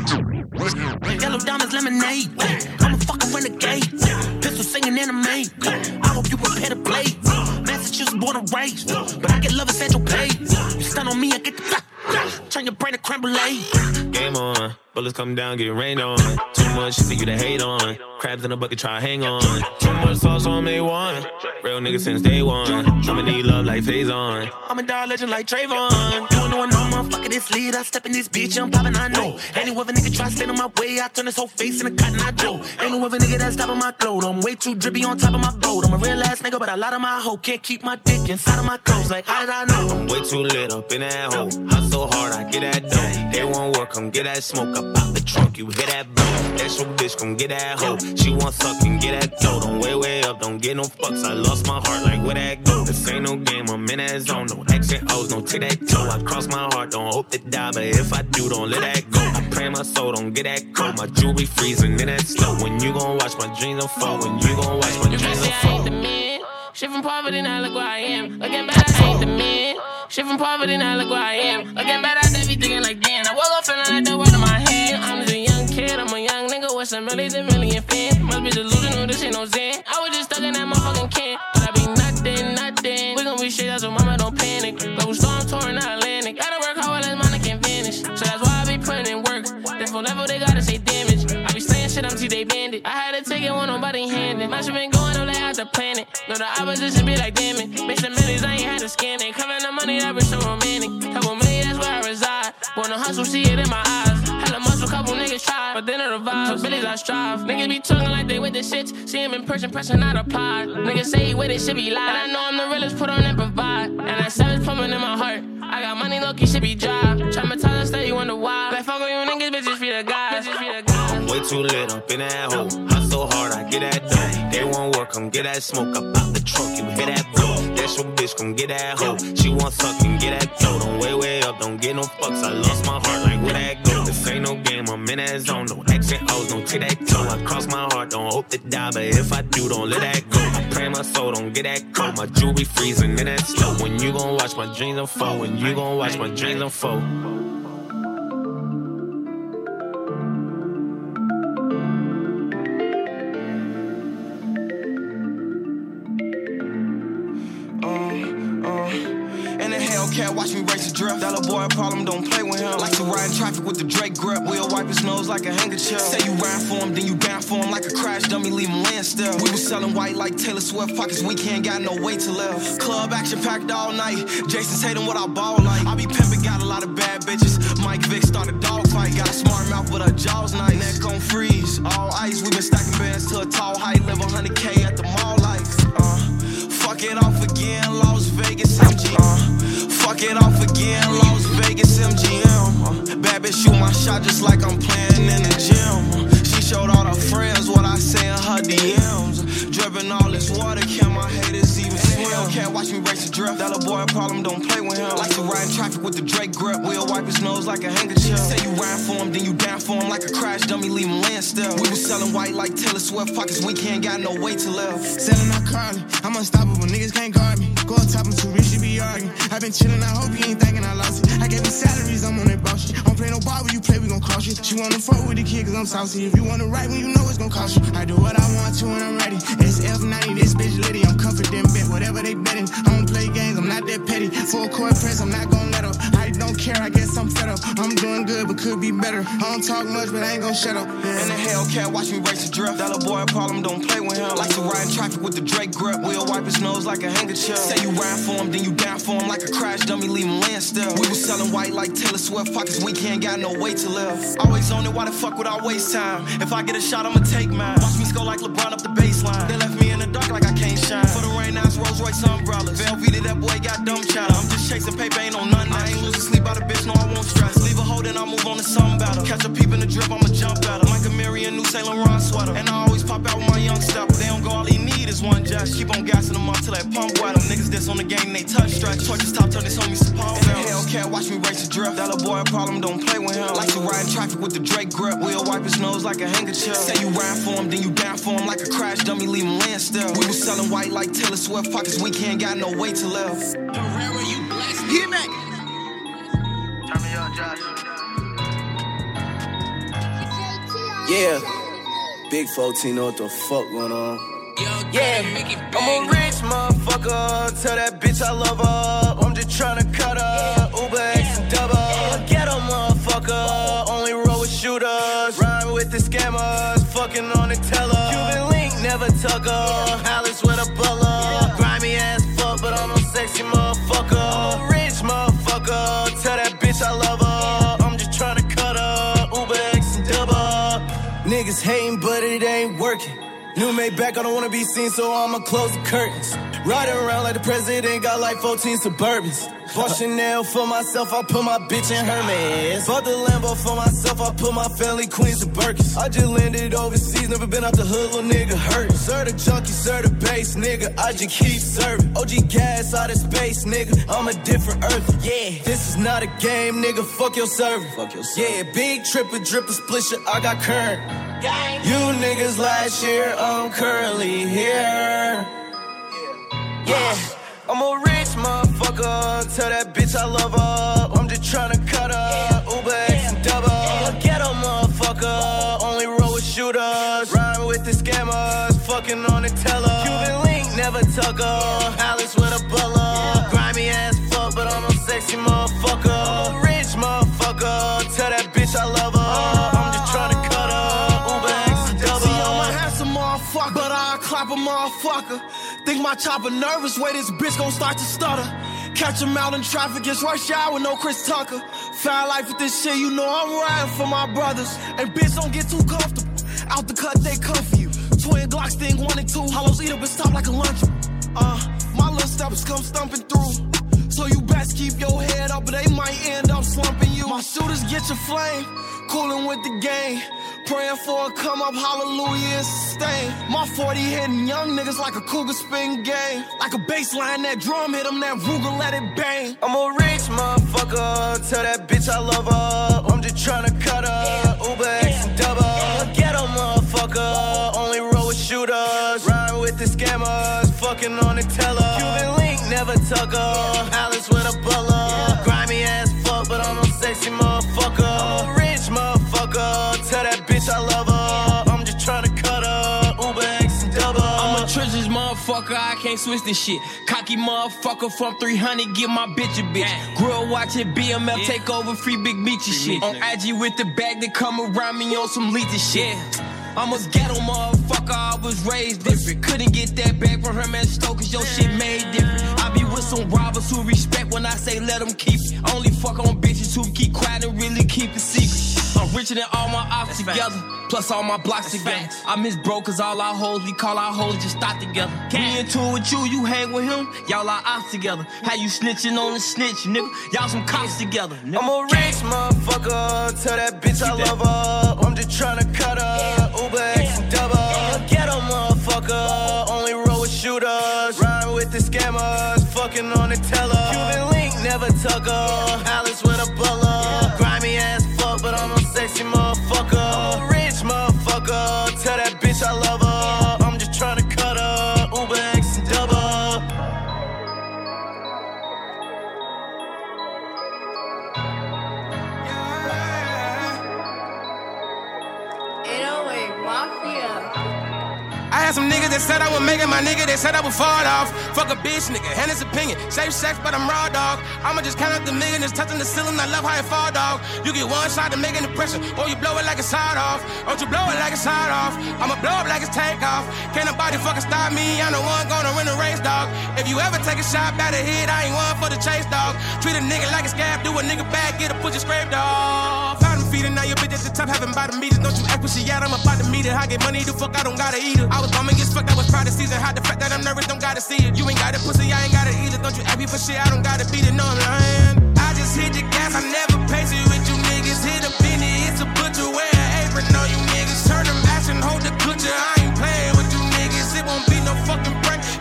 Yellow diamonds, lemonade, I'm a fucking renegade. Pistol singing anime, I hope you prepare to play. Massachusetts born and raised, but I get love at Central Pay. You stun on me, I get the turn your brain to creme brulee. Game on, bullets come down, get rained on. Too much shit for you to hate on. Crabs in a bucket, try hang on. Too much sauce on me one. Real nigga since day one. I'ma need love like phase on. I'm a dog legend like Trayvon. You know no motherfucker this lead. I step in this bitch, I'm poppin', I know. Any other nigga try stand on my way, I turn his whole face in a cotton I do. Ain't no other nigga that's stopping my clothes. I'm way too drippy on top of my boat. I'm a real ass nigga, but a lot of my hoe can't keep my dick inside of my clothes. Like how did I know? I'm way too lit up in that hole. Hustle hard, I get that dough. They won't work, come get that smoke up out the trunk. You hear that blow? That's your bitch, come get that hoe. She want suck and get that dough. Don't way up, don't get no fucks. I lost my heart, like where that go? This ain't no game, I'm in that zone. No X and O's, no tic-tac-toe. I cross my heart, don't hope to die, but if I do, don't let that go. I pray my soul, don't get that cold. My jewelry freezing in that snow. When you gon' watch my dreams unfold, when you gon' watch my dreams unfold. Shit from poverty, now look where I am. Looking back, I ain't the man. Shit from poverty, now look where I am. Looking back, I be thinking like, damn. I woke up feeling like the world in my hand. I'm just a young kid, I'm a young nigga with some millions and million fans. Must be delusional, this ain't no zen. I was just stuck in that motherfucking can. But I be nothing. We gon' be shit out, so mama don't panic. Global storm touring the Atlantic. Gotta work hard while this money can vanish. So that's why I be putting in work. Therefore level, they gotta say damage. I be saying shit, I'm they bandit. I had to take it when nobody handed. My shit been going on, they had to plan it. No, the opposition be like, damn it. Make some millions, I ain't had to scam it. Covering the money, that be so romantic. Couple million, that's where I reside. Wanna hustle, see it in my eyes. Had a muscle, couple niggas try, but then it revives. Billies, I strive. Niggas be talking like they with the shits. See him in person, pressing not a pod. Niggas say he with it, shit be live. And I know I'm the realest, put on and provide. And that savage pumping in my heart. I got money, low-key, shit be dry. Traumatized, stay, you wonder why. Like, fuck with you niggas, bitches be the guys. I'm way too lit up in that hole. Hustle hard, I get that dough. They won't work, come get that smoke up out the trunk. You hear that blow? That's your bitch, come get that hoe. She want suck and get that dough. Don't way up, don't get no fucks. I lost my heart, like where that go? This ain't no game, I'm in that zone. No X and O's, no tic-tac-toe. I cross my heart, don't hope to die, but if I do, don't let that go. I pray my soul, don't get that cold. My jewelry freezing in that snow. When you gon' watch my dreams unfold, when you gon' watch my dreams unfold. Cat watch me race a drift. That little boy a problem, don't play with him. Like to ride in traffic with the Drake grip. We'll wipe his nose like a handkerchief. Say you ride for him, then you down for him like a crash dummy, leave him laying still. We was selling white like Taylor Swift. Pockets we can't got no way to live. Club action packed all night. Jason's hating what I ball like. I be pimping, got a lot of bad bitches. Mike Vick started a dog fight. Got a smart mouth but her jaws nice. Neck on freeze, all ice. We been stacking bands to a tall height. Live 100K at the mall like. Fuck it off again, Las Vegas MG. Fuck it off again, Las Vegas MGM. Bad bitch shoot my shot just like I'm playing in the gym. She showed all her friends what I say in her DMs. Dripping all this water, can my haters even swim? Can't watch me race a drift. That little boy a problem, don't play with him. Like to ride in traffic with the Drake grip. We'll wipe his nose like a handkerchief. Say you ride for him, then you down for him like a crash dummy, leave him laying still. We was selling white like Taylor Swift. Pockets we can't got no way to live. Selling out Carly, I'm unstoppable, niggas can't guard me. Go on top, I'm too rich, she be arguing. I been chillin', I hope you ain't thinking I lost it. I gave me salaries, I'm on that boss shit. Don't play no ball when you play, we gon' cross you. She wanna fuck with the kid cause I'm saucy. If you wanna write when you know it's gon' cost you. I do what I want to when I'm ready. SF90, this bitch litty, I'm confident, bet whatever they betting. I don't play games, I'm not that petty. Full court press, I'm not gon' let up. I don't care, I guess I'm fed up. I'm doing good, but could be better. I don't talk much, but I ain't gon' shut up. In the Hellcat, watch me race a drift. That little boy a problem, don't play with him. Like to ride in traffic with the Drake grip. We'll wipe his nose like a handkerchief. Say you ride for him, then you down for him like a crash dummy, leave him laying still. We was selling white like Taylor Swift. Pockets we can't got no way to live. Always on it, why the fuck would I waste time? If I get a shot, I'ma take mine. Watch me score like LeBron up the baseline. They left me in the dark like I can't shine. For the rain, now gas. Keep on gassing them up till they pump wet. Them niggas this on the game, they touch stretch. Torches top, turn this on me support. In the Hellcat, watch me race the drift. That little boy a problem, don't play with him. Like you riding traffic with the Drake grip. We'll wipe his nose like a handkerchief. Say you ride for him, then you down for him like a crash dummy, leave him laying still. We was selling white like Taylor Swift. Pockets we can't got no way to live. Herrera, you blessed. Hit me. Turn me up, Josh. Yeah. Big 14, know what the fuck going on. Yeah, I'm a rich motherfucker. Tell that bitch I love her. I'm just tryna cut her. Uber X and double. Ghetto motherfucker. Only roll with shooters. Rhyme with the scammers. Fucking on the teller. Cuban link, never tuck her. Alice with a butler. Grimy ass fuck, but I'm a sexy motherfucker. I'm a rich motherfucker. Tell that bitch I love her. I'm just tryna cut her. Uber X and double. Niggas hating, but it ain't working. New made back, I don't wanna be seen, so I'ma close the curtains. Riding around like the president, got like 14 Suburbans. Bought Chanel for myself, I put my bitch in Hermes. Bought the Lambo for myself, I put my family Queens and Birkins. I just landed overseas, never been out the hood, little nigga hurt. Sir the junkie, sir the bass, nigga, I just keep serving. OG gas out of space, nigga, I'm a different earth. Yeah, this is not a game, nigga, fuck your server. Yeah, big tripper, dripper, splisher, I got current. You niggas last year, I'm currently here. Yeah, I'm a rich motherfucker. Tell that bitch I love her. I'm just tryna cut her. Uber X and double. Ghetto motherfucker. Only roll with shooters. Rhyme with the scammers. Fucking on the teller. Cuban link, never tuck her. Alice with a butler. Grimy ass fuck, but I'm a sexy motherfucker. I'm a rich motherfucker. Tell that bitch I love her. I'm just tryna cut her. Motherfucker, but I clap a motherfucker. Think my chopper nervous, way this bitch gon' start to stutter. Catch him out in traffic, it's rush hour with no Chris Tucker. Foul life with this shit, you know I'm riding for my brothers. And bitch don't get too comfortable. Out the cut, they come for you. Twin Glocks, thing 1 and 2. Hollows eat up and stop like a lunch. My little steps come stumping through. So you best keep your head up, but they might end up slumping you. My shooters get your flame, coolin' with the game. Praying for a come up, hallelujah, and sustain. My 40 hitting young niggas like a cougar spin game. Like a baseline, that drum hit 'em, that Ruger let it bang. I'm a rich motherfucker, tell that bitch I love her. I'm just tryna cut her, Uber X and double. Ghetto motherfucker, only roll with shooters. Rhyme with the scammers, fucking on the teller. Cuban link, never tuck her. Alice with a butler. Grimy ass fuck, but I'm a sexy motherfucker. I'm a rich motherfucker, tell that bitch I love her. I'm just tryna cut her, Uber X and double. I'm a treasures motherfucker, I can't switch this shit. Cocky motherfucker from 300, give my bitch a bitch. Grew up watching BMF take over free Big Meechy shit. On IG with the bag that come around me on some lethal shit. I'm a ghetto motherfucker, I was raised different. Couldn't get that back from her man Stoke, cause your shit made different. I be with some robbers who respect when I say let them keep it. Only fuck on bitches who keep quiet and really keep it secret. I'm richer than all my ops together, plus all my blocks together. I miss bro cause all our hoes, we call our hoes just stop together. Me in tune with you hang with him, y'all are ops together. How you snitching on the snitch, nigga? Y'all some cops together, nigga. I'm a rich motherfucker, tell that bitch I love her. I'm just tryna cut her, Uber X and double. Ghetto motherfucker, only roll with shooters. Rhyme with the scammers, fucking on the teller. Cuban link, never tuck her. Alice with a butler. Grimy ass fuck, but I'm a sexy motherfucker. I'm a rich motherfucker, tell that bitch I love her. I'm just tryna cut her, Uber X and double. I had some niggas that said I would make it, my nigga that said I would fall off. Fuck a bitch nigga, and his opinion. Safe sex, but I'm raw dog. I'ma just count up the million, just touching the ceiling. I love how it fall, dog. You get one shot to make an impression, or you blow it like a side off. Don't you blow it like a side off? I'ma blow up like it's take off. Can't nobody fucking stop me, I'm the one gonna win the race, dog. If you ever take a shot by the head, I ain't one for the chase, dog. Treat a nigga like a scab, do a nigga bad, get a pussy scraped off. Bottom feeder, now your bitch at the top, having bottom meters. Don't you act when she out, I'm about to meet her. I get money to fuck, I don't gotta eat her. I was bumming, get fucked, I was proud of season. Hide the fact that I'm nervous, don't gotta see it. You ain't got a pussy, I ain't gotta eat it. Don't you ask me for shit, I don't gotta beat it, no I'm lying. I just hit the gas, I never patient with you niggas. Hit a penny, it's a butcher, wear an apron on you niggas. Turn them action, hold the clutcher, I ain't playing with you niggas. It won't be no fucking prank.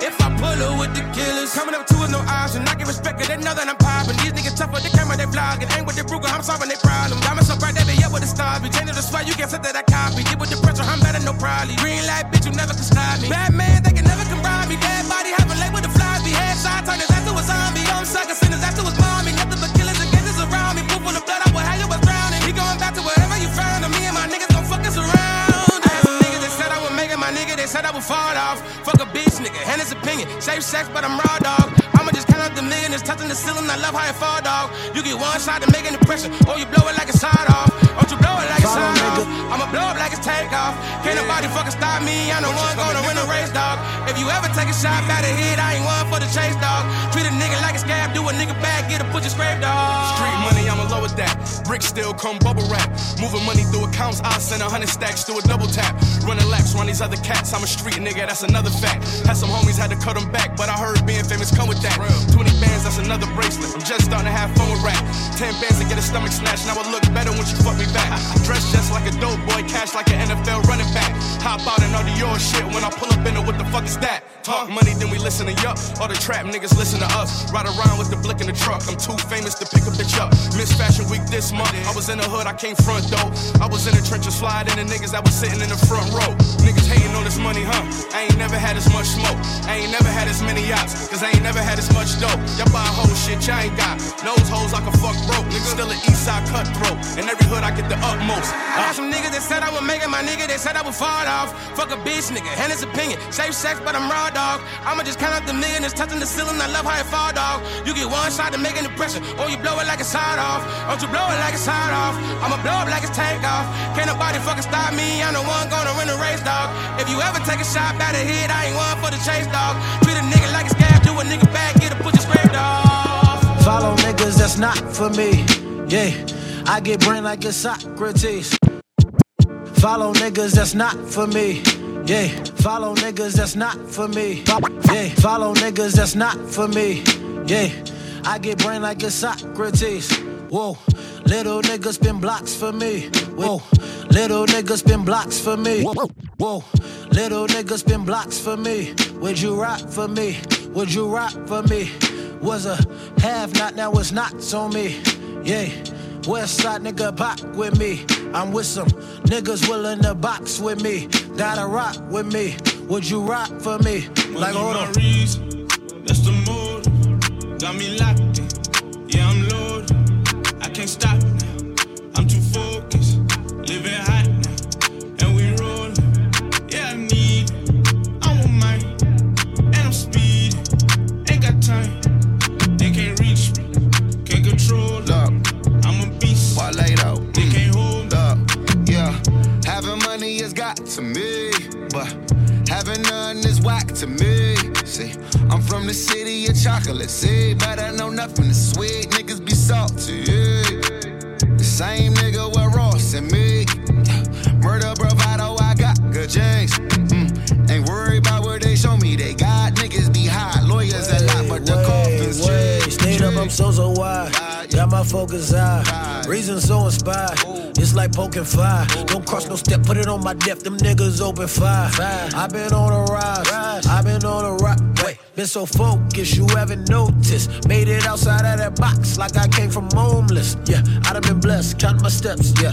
they know that I'm poppin'. These niggas tough with the camera, they vloggin'. Ain't with the Bruger, I'm solving their problem. Diamonds so bright, they be up with the stars. Be changing the sweat, you can't say that I copy. Get with the pressure, I'm better, no probably. Green light, bitch, you never can stop me. Bad man, they can never come rob me. Dead body, having leg with the flies. Be headshot, turn his ass to a zombie. Dumb sucker, send his ass to his mommy. Nothing but killers and gangsters around me. Poop on the blood, I would have you was drowning. He going back to wherever you found him. Me and my niggas gon' fuck us around. I had some niggas that said I would make it, my nigga, they said I would fall off. Fuck a bitch, nigga, and his opinion. Safe sex, but I'm raw, dog. I'ma just count up the millionaires, touching the ceiling. I love how it fall, dog. You get one shot to make an impression, or you blow it like a side off. Or you blow it like a side off. I'ma blow up like it's takeoff. Can't nobody fucking stop me. I'm the one gonna win the race, dog. If you ever take a shot by the head, I ain't one for the chase, dog. Treat a nigga like a scab, do a nigga bad, get a put your scrape, dog. Street money, I'ma lower that. Bricks still come bubble wrap. Moving money through accounts, I send 100 stacks to a double tap. Running laps, run these other cats. I'm a street nigga, that's another fact. Had some homies, had to cut them back, but I heard being famous come with that. 20 bands, that's another bracelet. I'm just starting to have fun with rap. 10 bands to get a stomach snatch. Now I look better when you fuck me back. Dress just like a dope boy, cash like an NFL running back. Hop out and all the your shit when I pull up in it. What the fuck is that? Talk money, then we listen to yup. All the trap niggas listen to us. Ride around with the blick in the truck. I'm too famous to pick a bitch up. Miss Fashion Week this month. I was in the hood, I came front though. I was in the trenches sliding the niggas that was sitting in the front row. Niggas hating on this money, huh? I ain't never had as much smoke. I ain't never had as many yachts, cause I ain't never had as much dope. Y'all buy whole shit y'all ain't got. Nose hoes I can fuck broke. Niggas still an east side cutthroat. In every hood I get the utmost. I had some niggas that said I would make it, my nigga, they said I would fall off. Fuck a bitch, nigga, and his opinion. Safe sex, but I'm raw, dog. I'ma just count up the millionaires, touching the ceiling. I love how it fall, dog. You get one shot to make an impression, or you blow it like a side off. Or you blow it like a side off. I'ma blow up like it's takeoff. Can't nobody fucking stop me. I'm the one gonna win the race, dog. If you ever take a shot by the head, I ain't one for the chase, dog. Treat a nigga like a scab, do a nigga bad, get a put your scrape, dog. Follow niggas that's not for me. Yeah, I get brain like it's Socrates. Follow niggas that's not for me. Yeah, follow niggas that's not for me. Yeah, follow niggas that's not for me. Yeah, I get brain like it's Socrates. Whoa, little niggas spin blocks for me. Whoa, little niggas spin blocks for me. Whoa, little niggas spin blocks for me. Would you rock for me? Would you rock for me? Was a have not, now it's not on me. Yeah, West side nigga pop with me. I'm with some niggas willing to box with me. Gotta rock with me. Would you rock for me? Like hold on. Reason, that's the mood. Got me locked in. Yeah, I'm loaded. I can't stop now. I'm too focused. Living hot now. And we rollin'. Yeah, I need it. I want mine. And I'm speeding. Ain't got time. They can't reach me. Can't control it. I'm a beast. Why laid out? They can't hold up. Yeah, having money is got to me, but having none is whack to me. See, I'm from the city of chocolate, see, but I know nothing is sweet. Niggas be salty, yeah. The same nigga with Ross and me. Murder bravado, I got good James. Ain't worried about what they show me. They got niggas be high, lawyers a lot, but the coffins change. Stayed up, I'm so wide. Got my focus high. Reason so inspired. It's like poking fire. Don't cross no step, put it on my depth. Them niggas open fire. I've been on a rise. I've been on a rock. Wait, been so focused, you haven't noticed. Made it outside of that box like I came from homeless. Yeah, I'd have been blessed, counting my steps. Yeah.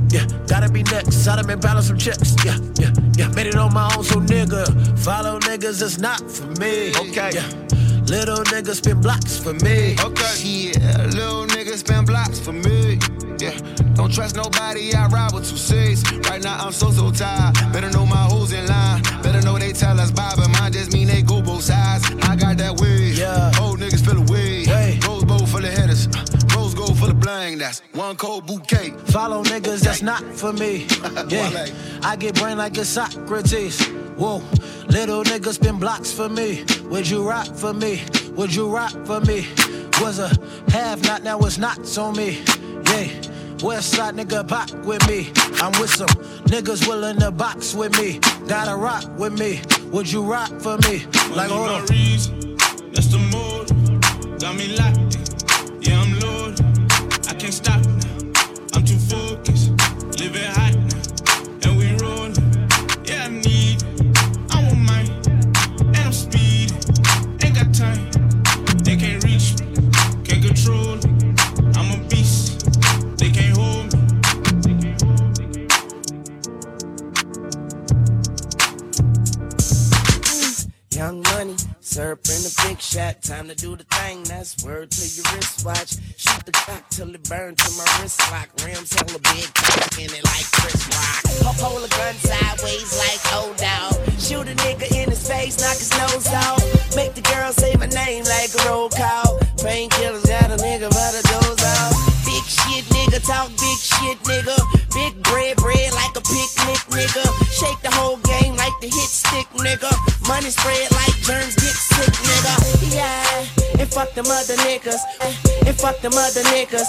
Gotta be next. I'd have been balancing some checks. Yeah. Made it on my own, so nigga. Follow niggas, it's not for me. Okay. Yeah. Little niggas spin blocks for me. Okay. Yeah, little niggas spin blocks for me. Yeah, don't trust nobody, I ride with 2 6. Right now I'm so tired. Better know my hoes in line. Better know they tell us bye, but mine just mean they go both sides. I got that weed. Yeah. Old niggas feel the weed. Rose bowl full of hitters. Rose gold full of bling. That's one cold bouquet. Follow niggas that's not for me. Yeah, I get brain like it's Socrates. Whoa, little niggas spin blocks for me. Would you rock for me? Would you rock for me? Was a have not, now it's not on me. Yeah, West side nigga pop with me. I'm with some niggas willing to box with me. Gotta rock with me. Would you rock for me? Like hold on. Reason, that's the mood. Got me locked in. Yeah, I'm loaded. I can't stop now. I'm too focused. Living hot now. And we rollin'. Yeah, I need it. I want mine. And I'm speeding. Ain't got time. They can't reach me. Syrup in the big shot, time to do the thing. That's word to your wristwatch. Shoot the clock till it burn to my wrist lock. Rims hella big, cock in it like Chris Rock. Hold a gun sideways like old dog. Shoot a nigga in his face, knock his nose off. Make the girl say my name like a roll call. Painkillers got a nigga by the doors off. Big shit nigga, talk big shit nigga. Big bread like a picnic nigga. Shake the whole game like the hit stick nigga. Money spread like germs get sick nigga. Yeah, and fuck them other niggas. And fuck them other niggas.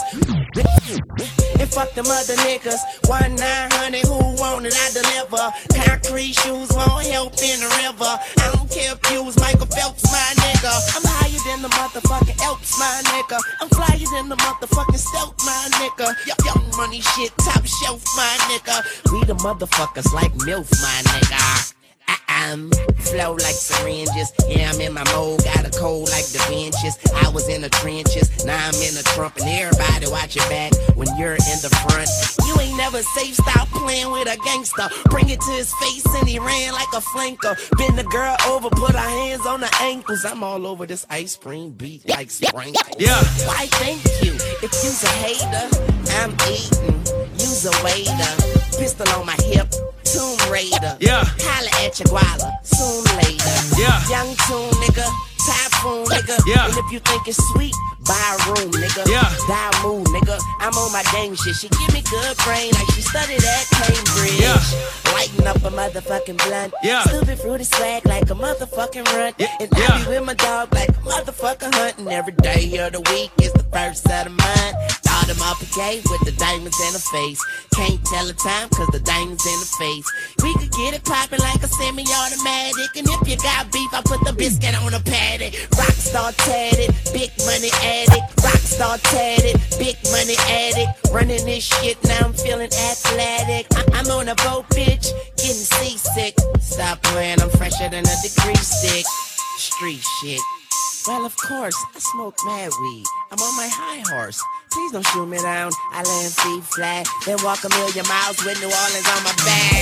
And fuck them other niggas. 1-900, who want it, I deliver. Concrete shoes won't help in the river. I don't care if you was Michael Phelps, my nigga. I'm higher than the motherfucking Elps, my nigga. I'm flyer than the motherfucking stealth, my nigga. Young money shit, top shelf, my nigga. We the motherfuckers like MILF, my nigga. Flow like syringes. Yeah, I'm in my mode. Got a cold like the benches. I was in the trenches. Now I'm in the Trump. And everybody watch your back when you're in the front. You ain't never safe. Stop playing with a gangster. Bring it to his face and he ran like a flanker. Bend the girl over, put her hands on her ankles. I'm all over this ice cream beat like sprinkles. Yeah. Why thank you? If you's a hater, I'm eating. You's a waiter. Pistol on my hip. Tomb Raider. Yeah. Holla at your guala. Soon later. Yeah. Young tune nigga. Typhoon nigga. Yeah. And if you think it's sweet, buy a room nigga. Yeah. Die move nigga. I'm on my gang shit. She give me good brain like she studied at Cambridge. Yeah. Lighting up a motherfucking blunt. Yeah. Stupid fruity swag like a motherfucking runt. Yeah. And I be with my dog like a motherfucking hunting. Every day of the week is the first of the month. Thought him up gay with the diamonds in the face. Can't tell the time cause the diamonds in the face. We could get it poppin' like a semi-automatic. And if you got beef, I put the biscuit on a patty. Rockstar tatted, big money addict. Rockstar tatted, big money addict. Running this shit, now I'm feeling athletic. I'm on a boat, bitch, getting seasick. Stop playing, I'm fresher than a degree stick. Street shit. Well, of course, I smoke mad weed. I'm on my high horse. Please don't shoot me down. I land feet flat, then walk a million miles with New Orleans on my back.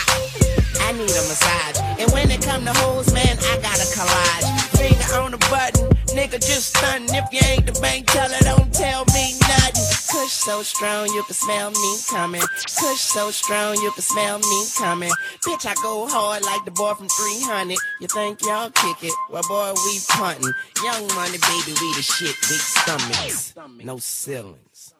I need a massage. And when it come to hoes, man, I got a collage. Finger on the button, nigga just stuntin'. If you ain't the bank teller, don't tell me nothing. Kush so strong, you can smell me coming. Kush so strong, you can smell me coming. Bitch, I go hard like the boy from 300. You think y'all kick it? Well, boy, we puntin'. Young money, baby, we the shit. Big stomachs, no ceilings.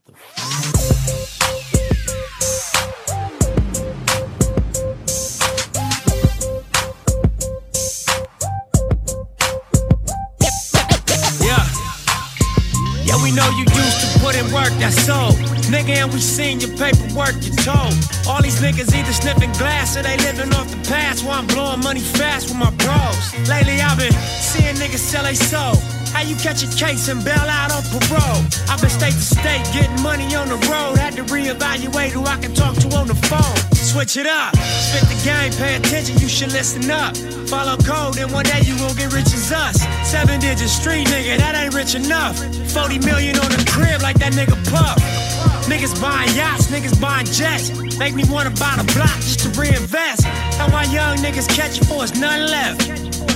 Yeah, we know you used to put in work, that's so. Nigga, and we seen your paperwork, you told. All these niggas either sniffing glass or they living off the past while I'm blowing money fast with my bros. Lately I've been seeing niggas sell they soul. How you catch a case and bail out on parole? I've been state to state, getting money on the road. Had to reevaluate who I can talk to on the phone. Switch it up, spit the game, pay attention, you should listen up. Follow code and one day you gon' get rich as us. 7-digit street nigga, that ain't rich enough. 40 million on the crib like that nigga Puff. Niggas buying yachts, niggas buying jets. Make me wanna buy the block just to reinvest. How my young niggas catch you for it's none left.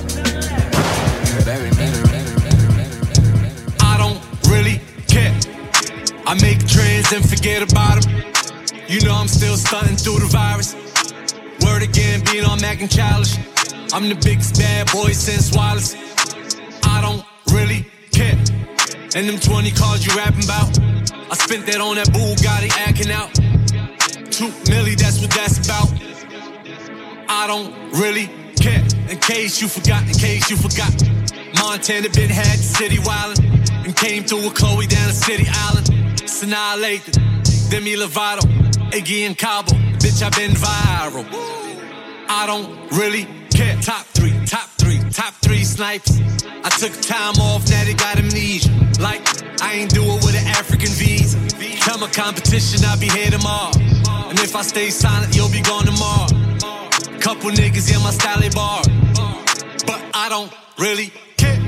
I don't really care. I make trends and forget about them. You know I'm still stunting through the virus. Word again, being on Mac and Childish. I'm the biggest bad boy since Wallace. I don't really care. And them 20 cars you rapping about, I spent that on that Bugatti acting out. 2 milli, that's what that's about. I don't really care. In case you forgot, Montana been had the city wildin', and came through with Chloe down the city island. It's annihilated, Demi Lovato, Iggy and Cabo, bitch I been viral. I don't really care. Top three snipers. I took time off, now they got amnesia. Like, I ain't do it with an African visa. Tell my competition I'll be here tomorrow. And if I stay silent, you'll be gone tomorrow. Couple niggas in my style bar, but I don't really care.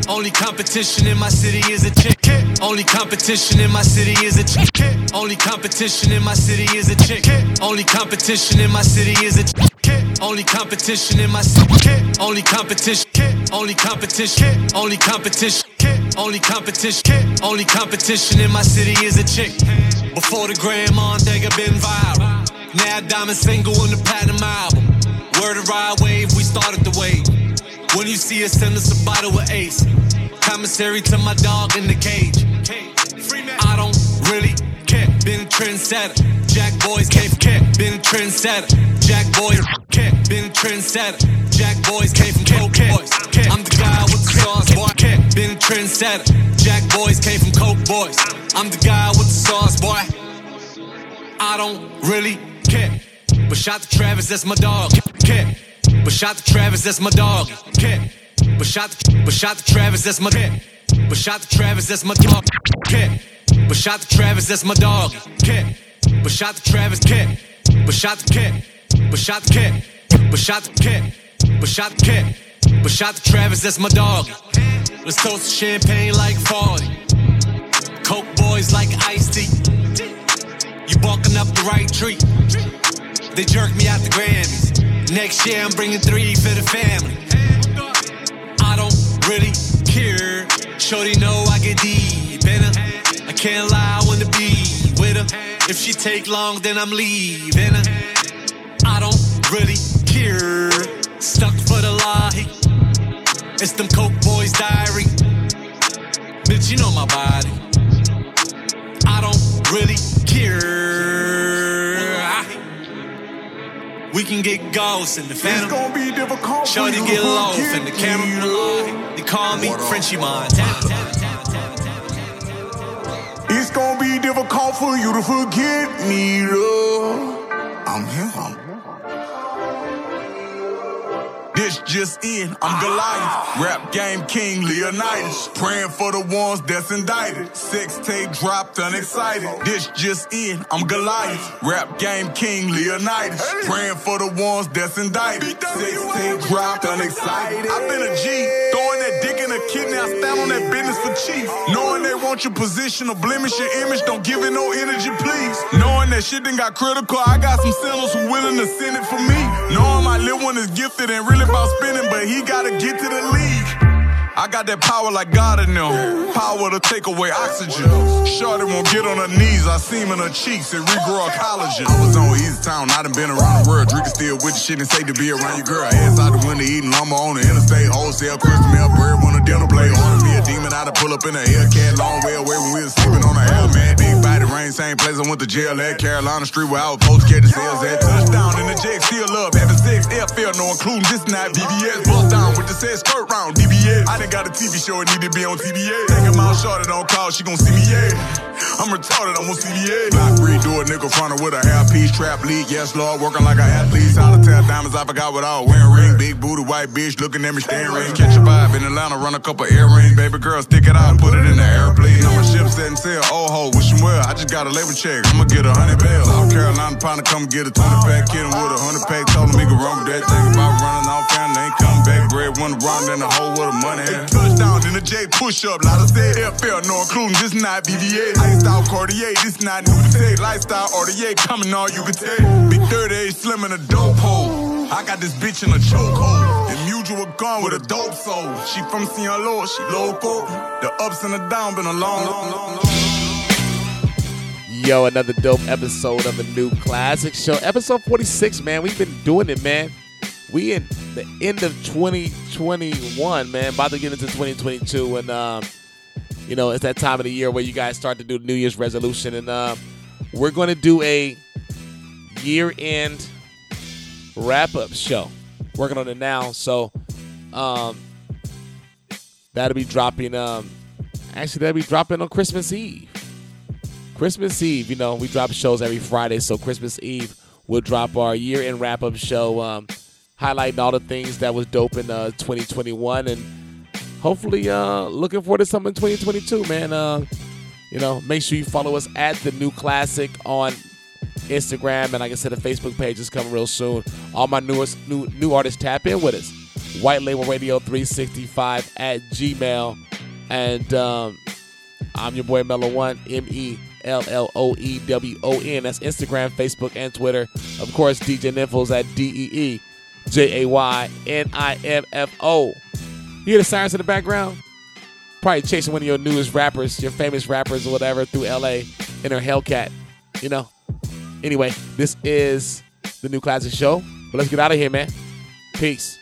Only competition in my city is a chick. Only competition in my city is a chick. Only competition in my city is a chick. Only competition in my city is a chick. Only competition in my city. Only competition. Only competition. Only competition. Only competition. Only competition in my city is a chick. Before the Grandma Dega been viral. Now Diamond single on the platinum album. Word of ride wave, we started the wave. When you see us, send us a bottle of Ace. Commissary to my dog in the cage. I don't really care. Been a trendsetter. Jack boys came from care. Been a trendsetter. Jack boys care. Been a trendsetter. Jack boys came from coke boys. I'm the guy with the sauce, boy. Been a trendsetter. Jack boys came from coke boys. I'm the guy with the sauce, boy. I don't really care. But shout to Travis, that's my dog. Care. But shout to Travis, that's my dog. Care. But shout to Travis, that's my care. But shout to Travis, that's my dog. Care. But shout to Travis, that's my dog. Care. But shout to Travis, care. But shout to care. But shout to care. But shout to care. But shout to care. But shout to Travis, that's my dog. Let's toast to champagne like 40. Coke boys like iced tea. You barking up the right tree. They jerk me out the Grammys. Next year I'm bringing 3 for the family. I don't really care. Shorty know I get deep in her. I can't lie, I wanna be with her. If she take long, then I'm leaving her. I don't really care. Stuck for the lie. It's them Coke boys' diary. Bitch, you know my body. I don't really care. We can get ghosts in the phantom. It's gonna be difficult. Shorty get low in the camera. They call me Frenchie Montana. It's gonna be difficult for you to forget me, love. I'm him. This just in, I'm Goliath. Rap game king Leonidas. Praying for the ones that's indicted. Sex tape dropped unexcited. This just in, I'm Goliath. Rap game king Leonidas. Praying for the ones that's indicted. Sex tape dropped unexcited. I've been a G, throwing that dick in a kidney. I stand on that business for chief. Knowing they want your position or blemish your image, don't give it no energy, please. Knowing that shit done got critical, I got some sinners who willing to send it for me. Knowing my little one is gifted and really about spinning, but he gotta get to the league. I got that power like God in them. Power to take away oxygen. Shorty won't get on her knees. I see him in her cheeks and regrow a collagen. I was on East Town, I done been around the world. Drinking still with the shit and say to be around your girl. Ass out the window eating llama on the interstate. Wholesale crystal milk bread when a dinner plate. Order me a demon out to pull up in a Hellcat. Long way away when we was sleeping on a helmet. Big body rain, same place I went to jail at. Carolina Street where I was supposed to catch the sales at. Touchdown in the Jake, still love. Having sex, FL, no including this night. BBS, bust down with the set skirt round. DBS, I done got a TV show, it need to be on TBA. Thinking my shorty don't call, she gon' see me, yeah. I'm retarded, I'm on CBA. Block breed, do a nickel frontal with a half-piece trap lead. Yes, Lord, working like an athlete. Solitaire diamonds, I forgot what I was wearing. Ring, big booty, white bitch, looking at me staring. Catch a vibe in Atlanta, run a couple earrings. Baby girl, stick it out, put it in the airplane. I'm a ship setting sail, oh ho, wish him well. I just got a labor check, I'ma get 100 bells. South Carolina pound to come get a 20-pack. Kidding with 100 pack, told him he could run with that. Think about running off, and they ain't coming back. Bread, one round in the hole with the money. Touchdown in the J, push up, lot of said. FL, no including this not BBA. Lifestyle Cartier, this not new to take. Lifestyle RDA, coming all you can take. Big 38, slim in a dope hole. I got this bitch in a chokehold. And mutual gun with a dope soul. She from Sinaloa, she local. The ups and the downs been a long. Yo, another dope episode of the New Classic Show. Episode 46, man. We've been doing it, man. We in the end of 2021, man. About to get into 2022. And, you know, it's that time of the year where you guys start to do New Year's resolution. And we're going to do a year-end wrap-up show. Working on it now. So, that'll be dropping, that'll be dropping on Christmas Eve. Christmas Eve, you know, we drop shows every Friday, so Christmas Eve we'll drop our year-end wrap-up show, highlighting all the things that was dope in 2021, and hopefully looking forward to something in 2022, man. You know, make sure you follow us at The New Classic on Instagram, and like I said, the Facebook page is coming real soon. All my new artists, tap in with us. White Label Radio 365 at Gmail. And I'm your boy Mellow1, MELLOEWON. That's Instagram, Facebook, and Twitter. Of course, DJ Nymphos at DEEJAYNIMFO. You hear the sirens in the background? Probably chasing one of your newest rappers, your famous rappers or whatever through LA in her Hellcat, you know. Anyway, this is the New Classic Show. But let's get out of here, man. Peace.